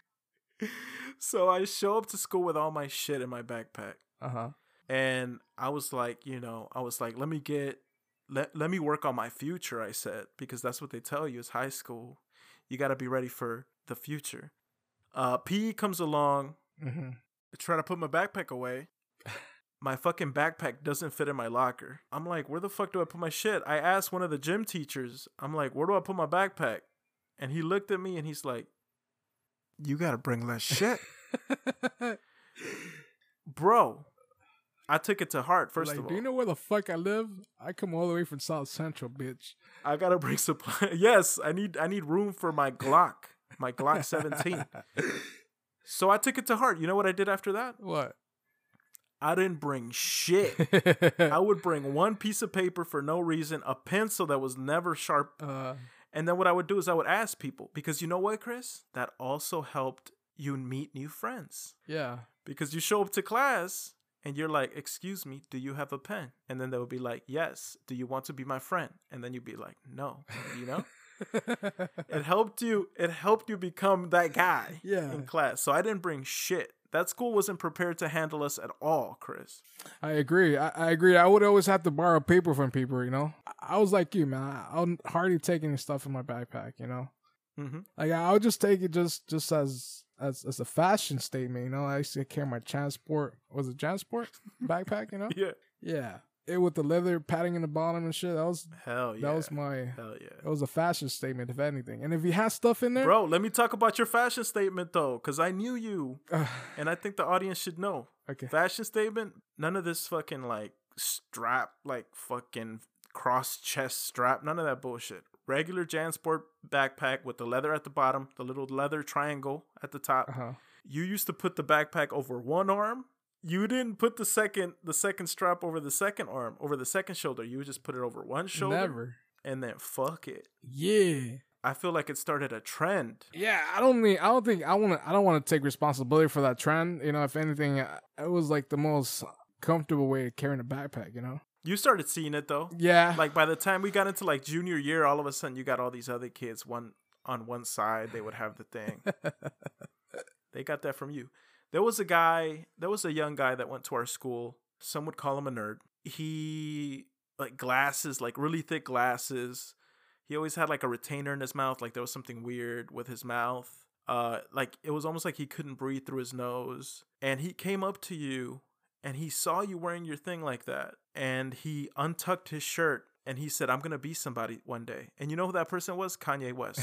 So I show up to school with all my shit in my backpack. Uh-huh. And I was like, you know, I was like, let me get, let, let me work on my future, I said, because that's what they tell you is high school. You got to be ready for the future. Uh, P E comes along. Mm-hmm. I try to put my backpack away. My fucking backpack doesn't fit in my locker. I'm like, where the fuck do I put my shit? I asked one of the gym teachers, I'm like, where do I put my backpack? And he looked at me and he's like, you got to bring less shit. Bro, I took it to heart, first like, of all. Do you know where the fuck I live? I come all the way from South Central, bitch. I got to bring supply. Yes, I need I need room for my Glock, my Glock seventeen. So I took it to heart. You know what I did after that? What? I didn't bring shit. I would bring one piece of paper for no reason, a pencil that was never sharp. Uh, and then what I would do is I would ask people. Because you know what, Chris? That also helped you meet new friends. Yeah. Because you show up to class and you're like, excuse me, do you have a pen? And then they would be like, yes. Do you want to be my friend? And then you'd be like, no. You know? It helped you. It helped you become that guy yeah. in class. So I didn't bring shit. That school wasn't prepared to handle us at all, Chris. I agree. I, I agree. I would always have to borrow paper from people, you know? I, I was like you, man. I, I'll hardly take any stuff in my backpack, you know? Mm-hmm. Like, I would just take it just, just as, as as a fashion statement, you know? I used to carry my Jansport, was it Jansport backpack, you know? Yeah. Yeah. It with the leather padding in the bottom and shit. That was hell yeah. That was my hell yeah. It was a fashion statement, if anything. And if you had stuff in there, bro, let me talk about your fashion statement though, because I knew you, and I think the audience should know. Okay. Fashion statement. None of this fucking like strap, like fucking cross chest strap. None of that bullshit. Regular Jansport backpack with the leather at the bottom, the little leather triangle at the top. Uh-huh. You used to put the backpack over one arm. You didn't put the second the second strap over the second arm, over the second shoulder. You would just put it over one shoulder. Never. And then fuck it. Yeah. I feel like it started a trend. Yeah, I don't mean I don't think I want to I don't want to take responsibility for that trend. You know, if anything, it was like the most comfortable way of carrying a backpack, you know? You started seeing it though. Yeah. Like by the time we got into like junior year, all of a sudden you got all these other kids one on one side, they would have the thing. They got that from you. There was a guy, there was a young guy that went to our school. Some would call him a nerd. He, like glasses, like really thick glasses. He always had like a retainer in his mouth. Like there was something weird with his mouth. Uh, like it was almost like he couldn't breathe through his nose. And he came up to you and he saw you wearing your thing like that. And he untucked his shirt and he said, I'm going to be somebody one day. And you know who that person was? Kanye West.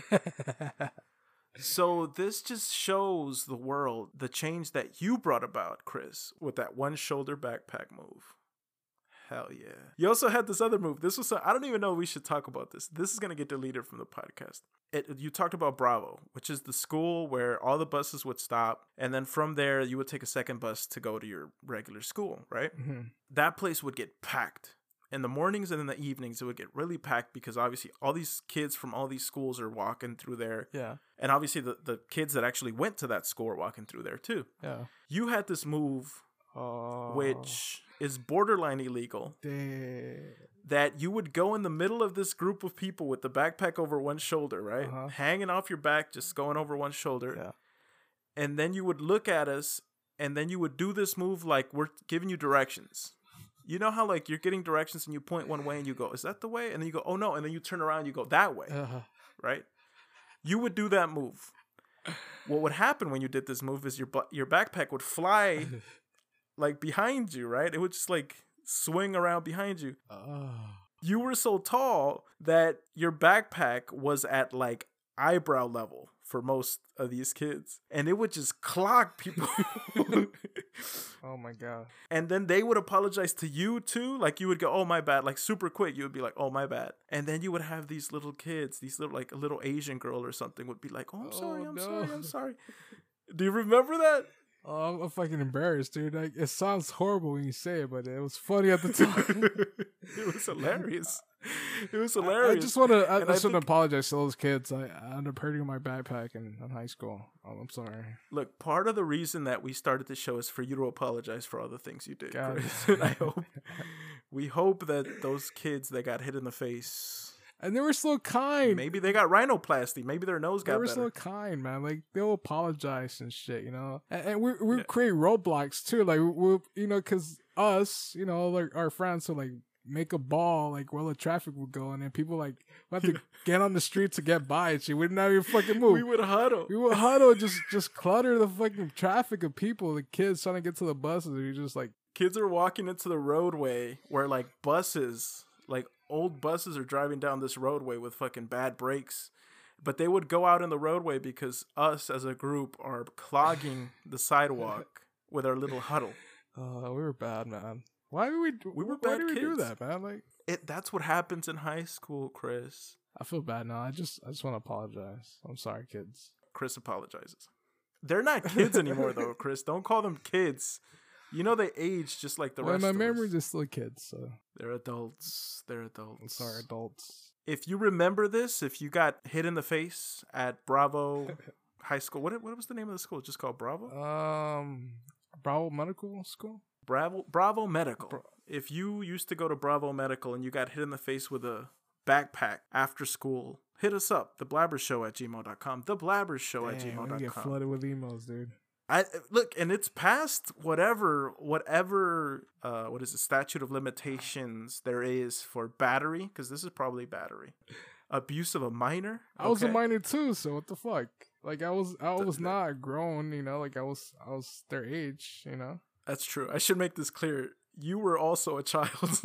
So this just shows the world the change that you brought about, Chris, with that one shoulder backpack move. Hell yeah. You also had this other move. This was, a, I don't even know if we should talk about this. This is going to get deleted from the podcast. It, you talked about Bravo, which is the school where all the buses would stop. And then from there, you would take a second bus to go to your regular school, right? Mm-hmm. That place would get packed. In the mornings and in the evenings, it would get really packed because obviously all these kids from all these schools are walking through there. Yeah. And obviously the, the kids that actually went to that school are walking through there too. Yeah. You had this move, Oh. which is borderline illegal. Damn. That you would go in the middle of this group of people with the backpack over one shoulder, right? Uh-huh. Hanging off your back, just going over one shoulder. Yeah. And then you would look at us, and then you would do this move like we're giving you directions. You know how like you're getting directions and you point one way and you go, is that the way? And then you go, oh no. And then you turn around and you go that way, Uh-huh. right? You would do that move. What would happen when you did this move is your bu- your backpack would fly like behind you, right? It would just like swing around behind you. Oh. You were so tall that your backpack was at like eyebrow level for most of these kids. And it would just clock people. Oh my God. And then they would apologize to you too. Like you would go, oh my bad, like super quick. You would be like, oh my bad. And then you would have these little kids, these little like a little Asian girl or something would be like, oh, I'm sorry, Oh, I'm no. sorry, I'm sorry. Do you remember that? Oh, I'm, I'm fucking embarrassed, dude. Like, it sounds horrible when you say it, but it was funny at the time. It was hilarious. It was I, hilarious. I just want to. I, And I I just want to think- apologize to those kids. I, I ended up hurting my backpack in, in high school. Oh, I'm sorry. Look, part of the reason that we started the show is for you to apologize for all the things you did, God. Chris. And I hope, we hope that those kids that got hit in the face, And they were so kind. maybe they got rhinoplasty, maybe their nose They got were better. so kind, man. Like they'll apologize and shit, you know. And, and we we Yeah. create roadblocks too, like we, you know, because us, you know, like our friends would like make a ball like where the traffic would go, and then people like we have to get on the street to get by and shit. We didn't even fucking move. We would huddle. We would huddle, just just clutter the fucking traffic of people, the kids trying to get to the buses. And we just like, Kids are walking into the roadway where like buses, like old buses are driving down this roadway with fucking bad brakes. But they would go out in the roadway because us as a group are clogging the sidewalk with our little huddle. oh, we were bad, man. Why did we? We were why bad did we do kids. that, man? Like, It that's what happens in high school, Chris. I feel bad now. I just I just want to apologize. I'm sorry, kids. Chris apologizes. They're not kids anymore though, Chris. Don't call them kids. You know they age just like the Well, rest my of memories us. are still kids, so They're adults. They're adults. I'm sorry, adults. If you remember this, if you got hit in the face at Bravo High School, what what was the name of the school? Just called Bravo? Um, Bravo Medical School. Bravo Bravo Medical. Bra- If you used to go to Bravo Medical and you got hit in the face with a backpack after school, hit us up, the blabber show at gmail dot com. The blabber show at Damn, gmail I'm gonna dot get com. flooded with emails, dude. I look, and it's past whatever whatever uh what is the statute of limitations there is for battery, because this is probably battery. Abuse of a minor. I was a Okay. minor too, so what the fuck? Like I was, I was Th- not grown, you know. Like I was, I was their age, you know. That's true. I should make this clear. You were also a child.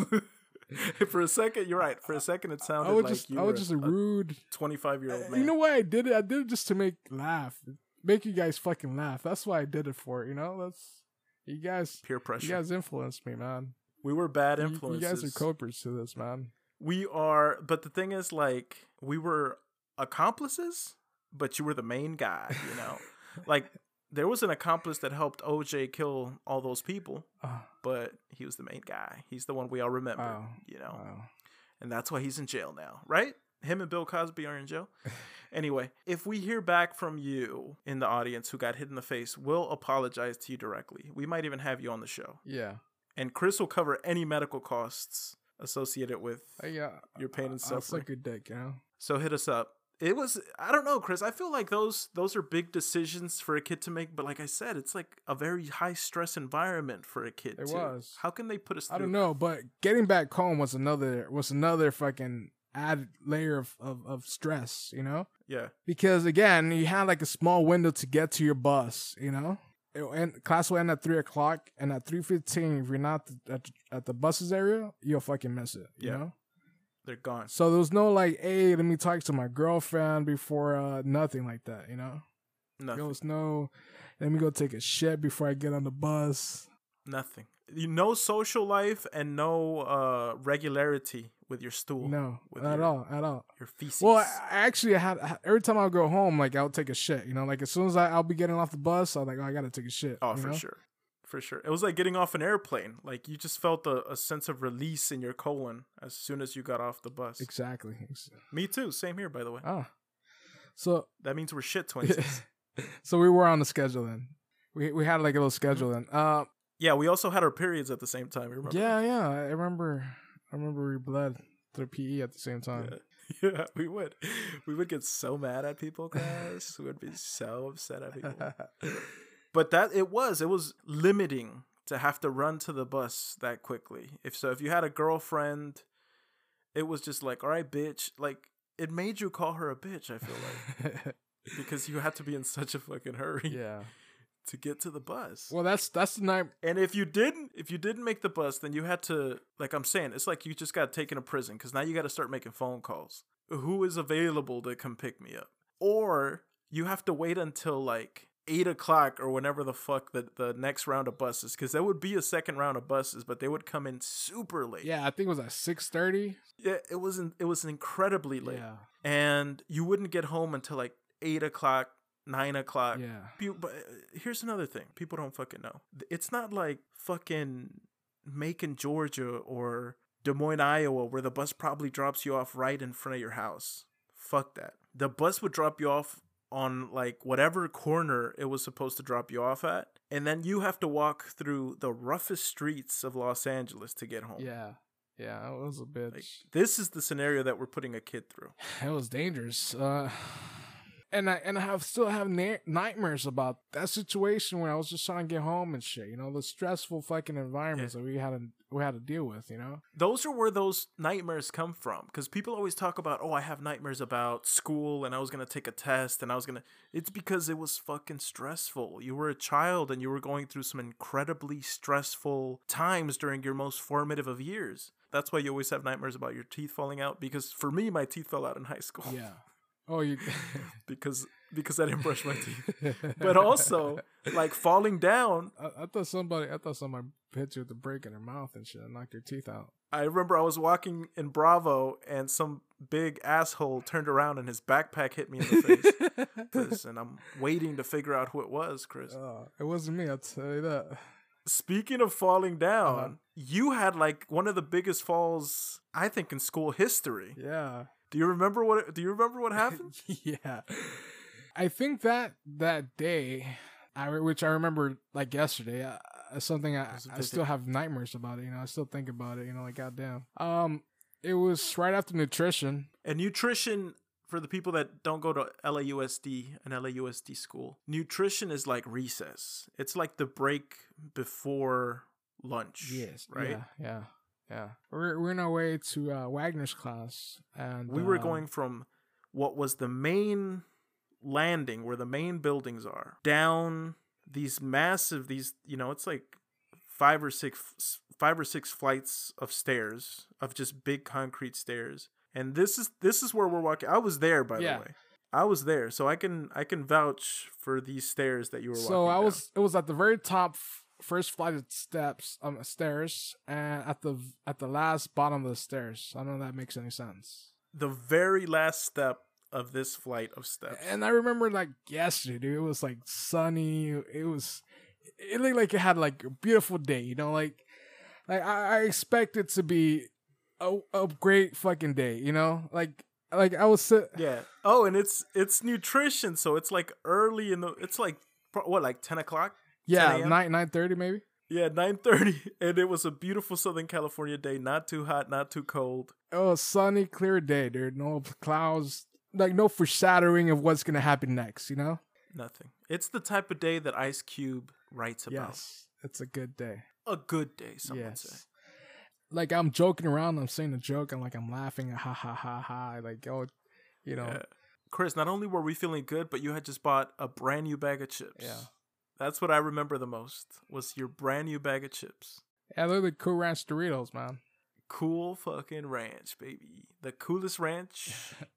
For a second, you're right. For a second, it sounded I was like just, you I were was just a a rude. twenty-five-year-old Uh, man. You know why I did it? I did it just to make laugh, make you guys fucking laugh. That's why I did it for. You know, that's you guys. Peer pressure. You guys influenced me, man. we were bad You, influences. you guys are culprits to this, man. We are, but the thing is, like, we were accomplices, but you were the main guy, you know? Like, there was an accomplice that helped O J kill all those people, Oh, but he was the main guy. He's the one we all remember, Wow. you know? wow. And that's why he's in jail now, right? Him and Bill Cosby are in jail. Anyway, if we hear back from you in the audience who got hit in the face, we'll apologize to you directly. We might even have you on the show. Yeah. And Chris will cover any medical costs associated with I, yeah. your pain and I'll suffering. suck your dick, you know. So hit us up. It was, I don't know, Chris. I feel like those those are big decisions for a kid to make. But like I said, it's like a very high stress environment for a kid. It too. was. How can they put us through? I don't know, but getting back home was another was another fucking added layer of, of, of stress, you know? Yeah. Because again, you had like a small window to get to your bus, you know? It, and class will end at three o'clock, and at three fifteen, if you're not at, at the buses area, you'll fucking miss it, you Yeah. know? They're gone. So there was no like, hey, let me talk to my girlfriend before uh, nothing like that, you know? Nothing. There was no, let me go take a shit before I get on the bus. Nothing. You no social life and no uh, regularity with your stool. No, with at your, all, at all. Your feces. Well, I I actually had every time I would go home, like I would take a shit. You know, like as soon as I, I'll be getting off the bus, I'm like, oh, I gotta take a shit. oh, you for know? sure. For sure. It was like getting off an airplane. Like you just felt a, a sense of release in your colon as soon as you got off the bus. Exactly. Me too. Same here, by the way. Ah, so That means we're shit twins. so we were on the schedule then. We we had like a little schedule then. Uh, Yeah, we also had our periods at the same time. You remember? Yeah, yeah. I remember. I remember we bled through P E at the same time. Yeah. Yeah, we would. We would get so mad at people, guys. We would be so upset at people. But that it was, it was limiting to have to run to the bus that quickly. If so, if you had a girlfriend, it was just like, all right, bitch. Like, it made you call her a bitch, I feel like. Because you had to be in such a fucking hurry. Yeah. To get to the bus. Well, that's that's the night. And if you didn't, if you didn't make the bus, then you had to, like I'm saying, it's like you just got taken to prison because now you got to start making phone calls. Who is available to come pick me up? Or you have to wait until like eight o'clock or whenever the fuck the, the next round of buses, because there would be a second round of buses, but they would come in super late. Yeah, I think it was at six thirty. Yeah, it wasn't. It was incredibly late. Yeah. And you wouldn't get home until like eight o'clock. Nine o'clock. Yeah. People, but here's another thing. People don't fucking know. It's not like fucking Macon, Georgia or Des Moines, Iowa, where the bus probably drops you off right in front of your house. Fuck that. The bus would drop you off on like whatever corner it was supposed to drop you off at. And then you have to walk through the roughest streets of Los Angeles to get home. Yeah. Yeah, it was a bitch. Like, this is the scenario that we're putting a kid through. It was dangerous. Uh And I and I have still have na- nightmares about that situation when I was just trying to get home and shit. You know, the stressful fucking environments Yeah. that we had to we had to deal with. You know, those are where those nightmares come from. Because people always talk about, oh, I have nightmares about school and I was gonna take a test and I was gonna. It's because it was fucking stressful. You were a child and you were going through some incredibly stressful times during your most formative of years. That's why you always have nightmares about your teeth falling out. Because for me, my teeth fell out in high school. yeah. Oh, you because because I didn't brush my teeth. But also, like falling down. I, I thought somebody I thought somebody hit you with a break in their mouth and shit and knocked your teeth out. I remember I was walking in Bravo and some big asshole turned around and his backpack hit me in the face. Chris, and I'm waiting to figure out who it was, Chris. Uh, it wasn't me, I'll tell you that. Speaking of falling down, Uh-huh. you had like one of the biggest falls, I think, in school history. Yeah. Do you remember what? Do you remember what happened? Yeah. I think that that day, I re- which I remember like yesterday, uh, uh, something I, Was it I the still day- have nightmares about it. You know, I still think about it. You know, like goddamn. Um, it was right after nutrition. And nutrition, for the people that don't go to L A U S D, an L A U S D school, nutrition is like recess. It's like the break before lunch. Yes. Right. Yeah. Yeah. Yeah. We're we're in our way to uh, Wagner's class, and We were uh, going from what was the main landing, where the main buildings are, down these massive, these, you know, it's like five or six, five or six flights of stairs, of just big concrete stairs. And this is this is where we're walking. I was there, by Yeah. the way. I was there, so I can I can vouch for these stairs that you were walking So I down. was. It was at the very top, f- first flight of steps, um, stairs, and at the at the last bottom of the stairs. I don't know if that makes any sense. the very last step of this flight of steps. And I remember like yesterday, dude. It was like sunny. It was. It looked like it had like a beautiful day. You know, like like I, I expect it to be a a great fucking day. You know, like like I was. Sit- Yeah. Oh, and it's it's nutrition, so it's like early in the. It's like pro- what, like ten o'clock? yeah, ten a m? nine nine thirty maybe. Yeah, nine thirty, and it was a beautiful Southern California day. Not too hot, not too cold. It was a sunny, clear day, dude. No clouds, like no foreshadowing of what's gonna happen next. You know? Nothing. It's the type of day that Ice Cube writes about. Yes, it's a good day. A good day, some would Yes. say. Like I'm joking around, I'm saying a joke, and like I'm laughing, ha ha ha ha. Like oh, you know, Yeah. Chris, not only were we feeling good, but you had just bought a brand new bag of chips. Yeah. That's what I remember the most, was your brand new bag of chips. yeah, they're the Cool Ranch Doritos, man. Cool fucking ranch, baby. The coolest ranch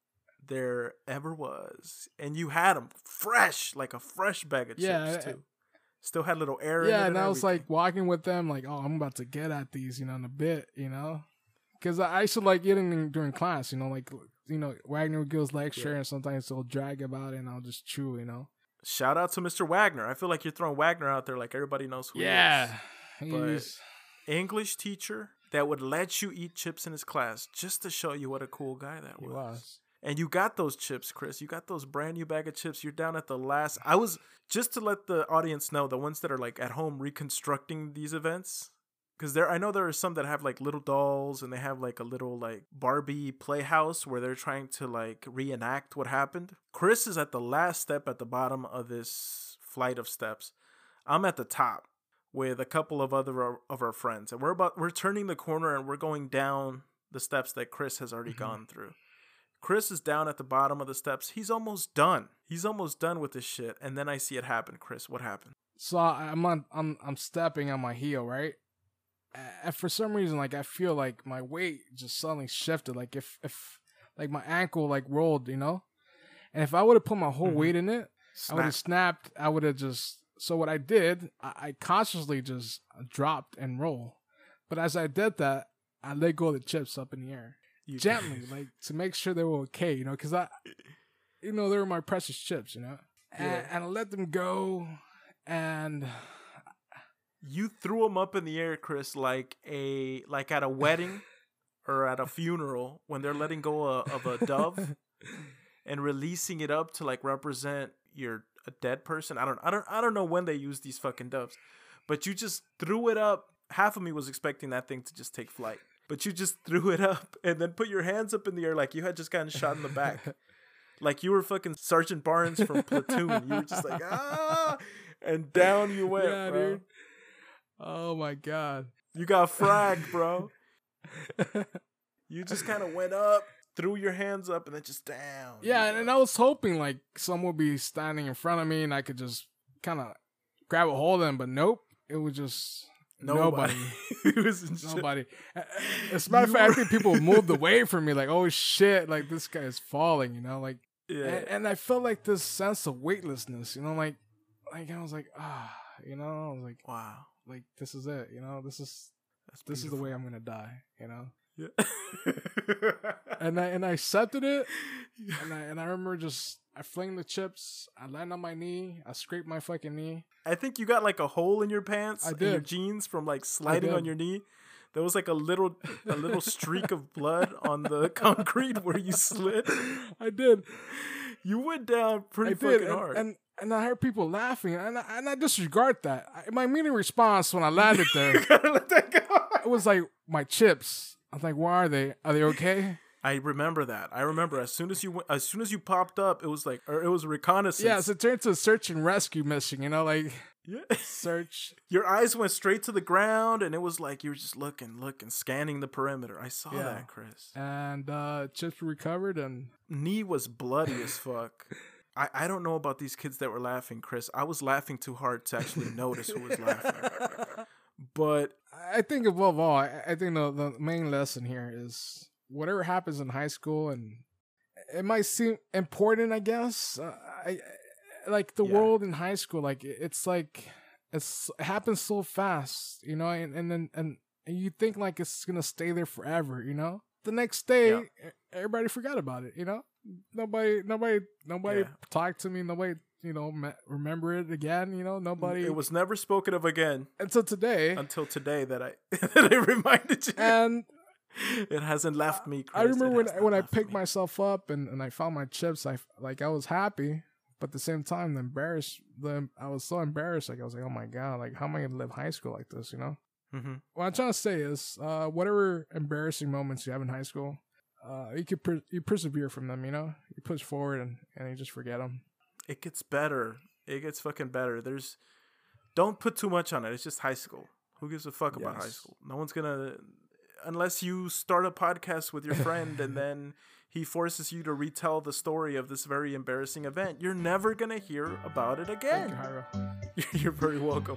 there ever was. And you had them fresh, like a fresh bag of Yeah, chips, I- too. Still had little air in it. Yeah, and I was everything. like walking with them, like oh, I'm about to get at these, you know, in a bit, you know, because I I used to like eating during class, you know, like you know Wagner would give us lecture, Yeah. and sometimes he'll drag about it, and I'll just chew, you know. Shout out to Mister Wagner. I feel like you're throwing Wagner out there like everybody knows who Yeah, he He's- is. English teacher that would let you eat chips in his class just to show you what a cool guy that he was. was. And you got those chips, Chris. You got those brand new bag of chips. You're down at the last. I was, just to let the audience know, the ones that are like at home reconstructing these events. Because there, I know there are some that have like little dolls and they have like a little like Barbie playhouse where they're trying to like reenact what happened. Chris is at the last step at the bottom of this flight of steps. I'm at the top with a couple of other of our friends. And we're about, we're turning the corner and we're going down the steps that Chris has already mm-hmm. gone through. Chris is down at the bottom of the steps. He's almost done. He's almost done with this shit. And then I see it happen. Chris, what happened? So I'm on, I'm I'm stepping on my heel, right? And for some reason, like I feel like my weight just suddenly shifted. Like if if like my ankle like rolled, you know. And if I would have put my whole mm-hmm. weight in it, Snap. I would have snapped. I would have just. So what I did, I, I consciously just dropped and rolled. But as I did that, I let go of the chips up in the air. You gently, like to make sure they were okay, you know, because I, you know, they were my precious chips, you know, and, yeah. and I let them go, and you threw them up in the air, Chris, like a like at a wedding or at a funeral when they're letting go of, of a dove and releasing it up to like represent your a dead person. I don't, I don't, I don't know when they use these fucking doves, but you just threw it up. Half of me was expecting that thing to just take flight. But you just threw it up and then put your hands up in the air like you had just gotten shot in the back. Like you were fucking Sergeant Barnes from Platoon. You were just like, ah! And down you went, yeah, bro. Dude. Oh, my God. You got fragged, bro. You just kind of went up, threw your hands up, and then just down. Yeah, and, and I was hoping, like, someone would be standing in front of me and I could just kind of grab a hold of them. But nope, it was just... Nobody. Nobody. Nobody. As a matter of fact, I think people moved away from me like, oh shit, like this guy is falling, you know? Like, yeah. and, and I felt like this sense of weightlessness, you know? Like, like I was like, ah, you know? I was like, wow. Like, this is it, you know? This is, That's this beautiful. Is the way I'm going to die, you know? Yeah. and I and I accepted it, and I and I remember just I flinged the chips. I landed on my knee. I scraped my fucking knee. I think you got like a hole in your pants, I did. in your jeans from like sliding on your knee. There was like a little a little streak of blood on the concrete where you slid. I did. You went down pretty I fucking did. hard. And, and and I heard people laughing, and I, and I disregard that. I, my immediate response when I landed there, you gotta let that go. It was like my chips. I was like, "Where are they? Are they okay?" I remember that. I remember as soon as you went, as soon as you popped up, it was like, or it was reconnaissance. Yeah, so it turned to a search and rescue mission. You know, like yeah. search. Your eyes went straight to the ground, and it was like you were just looking, looking, scanning the perimeter. I saw yeah. that, Chris. And uh, chips were recovered, and knee was bloody as fuck. I, I don't know about these kids that were laughing, Chris. I was laughing too hard to actually notice who was laughing. But I think above all, I, I think the, the main lesson here is whatever happens in high school, and it might seem important, I guess. Uh, I like the yeah. world in high school, like it's like it's it happens so fast, you know, and and then and, and you think like it's gonna stay there forever, you know. The next day, yeah. everybody forgot about it, you know. Nobody, nobody, nobody yeah. talked to me. Nobody, you know, me- remember it again. You know, nobody. It was never spoken of again until today. Until today, that I that I reminded you. And it hasn't left me. Chris. I remember when when I picked me. myself up and, and I found my chips. I like I was happy, but at the same time, the embarrassed. The I was so embarrassed. Like I was like, oh my god, like how am I gonna live high school like this? You know. Mm-hmm. What I'm trying to say is, uh, whatever embarrassing moments you have in high school. Uh, you could per- you persevere from them, you know. You push forward and, and you just forget them. It gets better. It gets fucking better. There's, don't put too much on it. It's just high school. Who gives a fuck yes. about high school? No one's gonna, unless you start a podcast with your friend and then he forces you to retell the story of this very embarrassing event. You're never gonna hear about it again. Thank you, You're very welcome.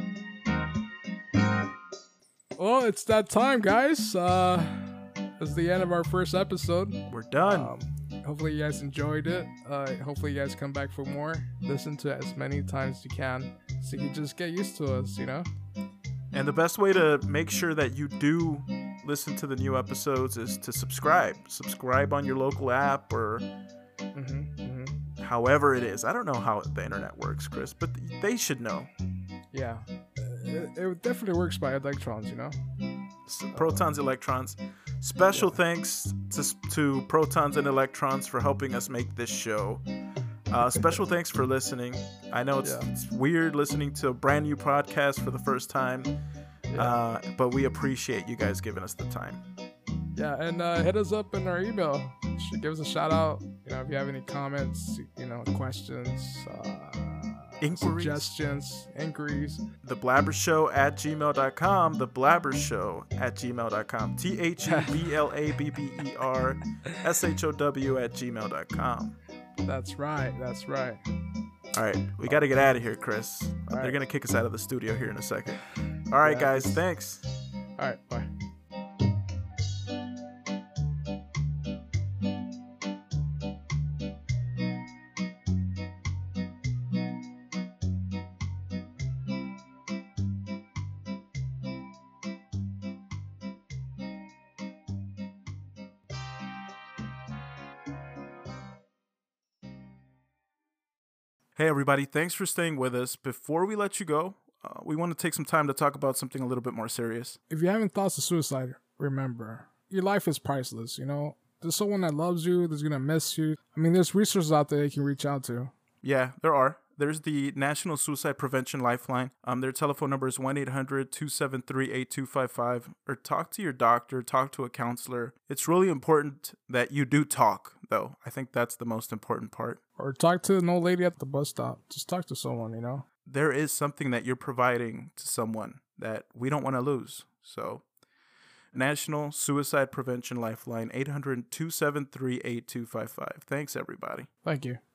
Well, it's that time, guys. Uh. This is the end of our first episode. We're done. Um, hopefully you guys enjoyed it. Uh, hopefully you guys come back for more. Listen to it as many times as you can so you can just get used to us, you know? And the best way to make sure that you do listen to the new episodes is to subscribe. Subscribe on your local app or mm-hmm, mm-hmm. however it is. I don't know how the internet works, Chris, but they should know. Yeah. It, it definitely works by electrons, you know? Protons, electrons. Special thanks to, to Protons and Electrons for helping us make this show. Uh, special thanks for listening. I know it's, Yeah. it's weird listening to a brand new podcast for the first time, Yeah. uh, but we appreciate you guys giving us the time. Yeah, and uh, hit us up in our email. Should give us a shout out. You know, if you have any comments, you know, questions, uh, Inquiries. suggestions, inquiries. The Blabber Show at gmail dot com. The Blabber Show at gmail dot com. T H E B L A B B E R S H O W at gmail dot com. That's right. That's right. All right, we got to get out of here, Chris. All They're right. going to kick us out of the studio here in a second. All right, Yeah, guys, this- thanks. All right. Bye. Hey, everybody, thanks for staying with us. Before we let you go, uh, we want to take some time to talk about something a little bit more serious. If you're having thoughts of suicide, remember, your life is priceless, you know? There's someone that loves you, that's going to miss you. I mean, there's resources out there you can reach out to. Yeah, there are. There's the National Suicide Prevention Lifeline. Um, their telephone number is one eight hundred two seven three eight two five five. Or talk to your doctor, talk to a counselor. It's really important that you do talk, though. I think that's the most important part. Or talk to an old lady at the bus stop. Just talk to someone, you know? There is something that you're providing to someone that we don't want to lose. So, National Suicide Prevention Lifeline, eight hundred two seven three eight two five five. Thanks, everybody. Thank you.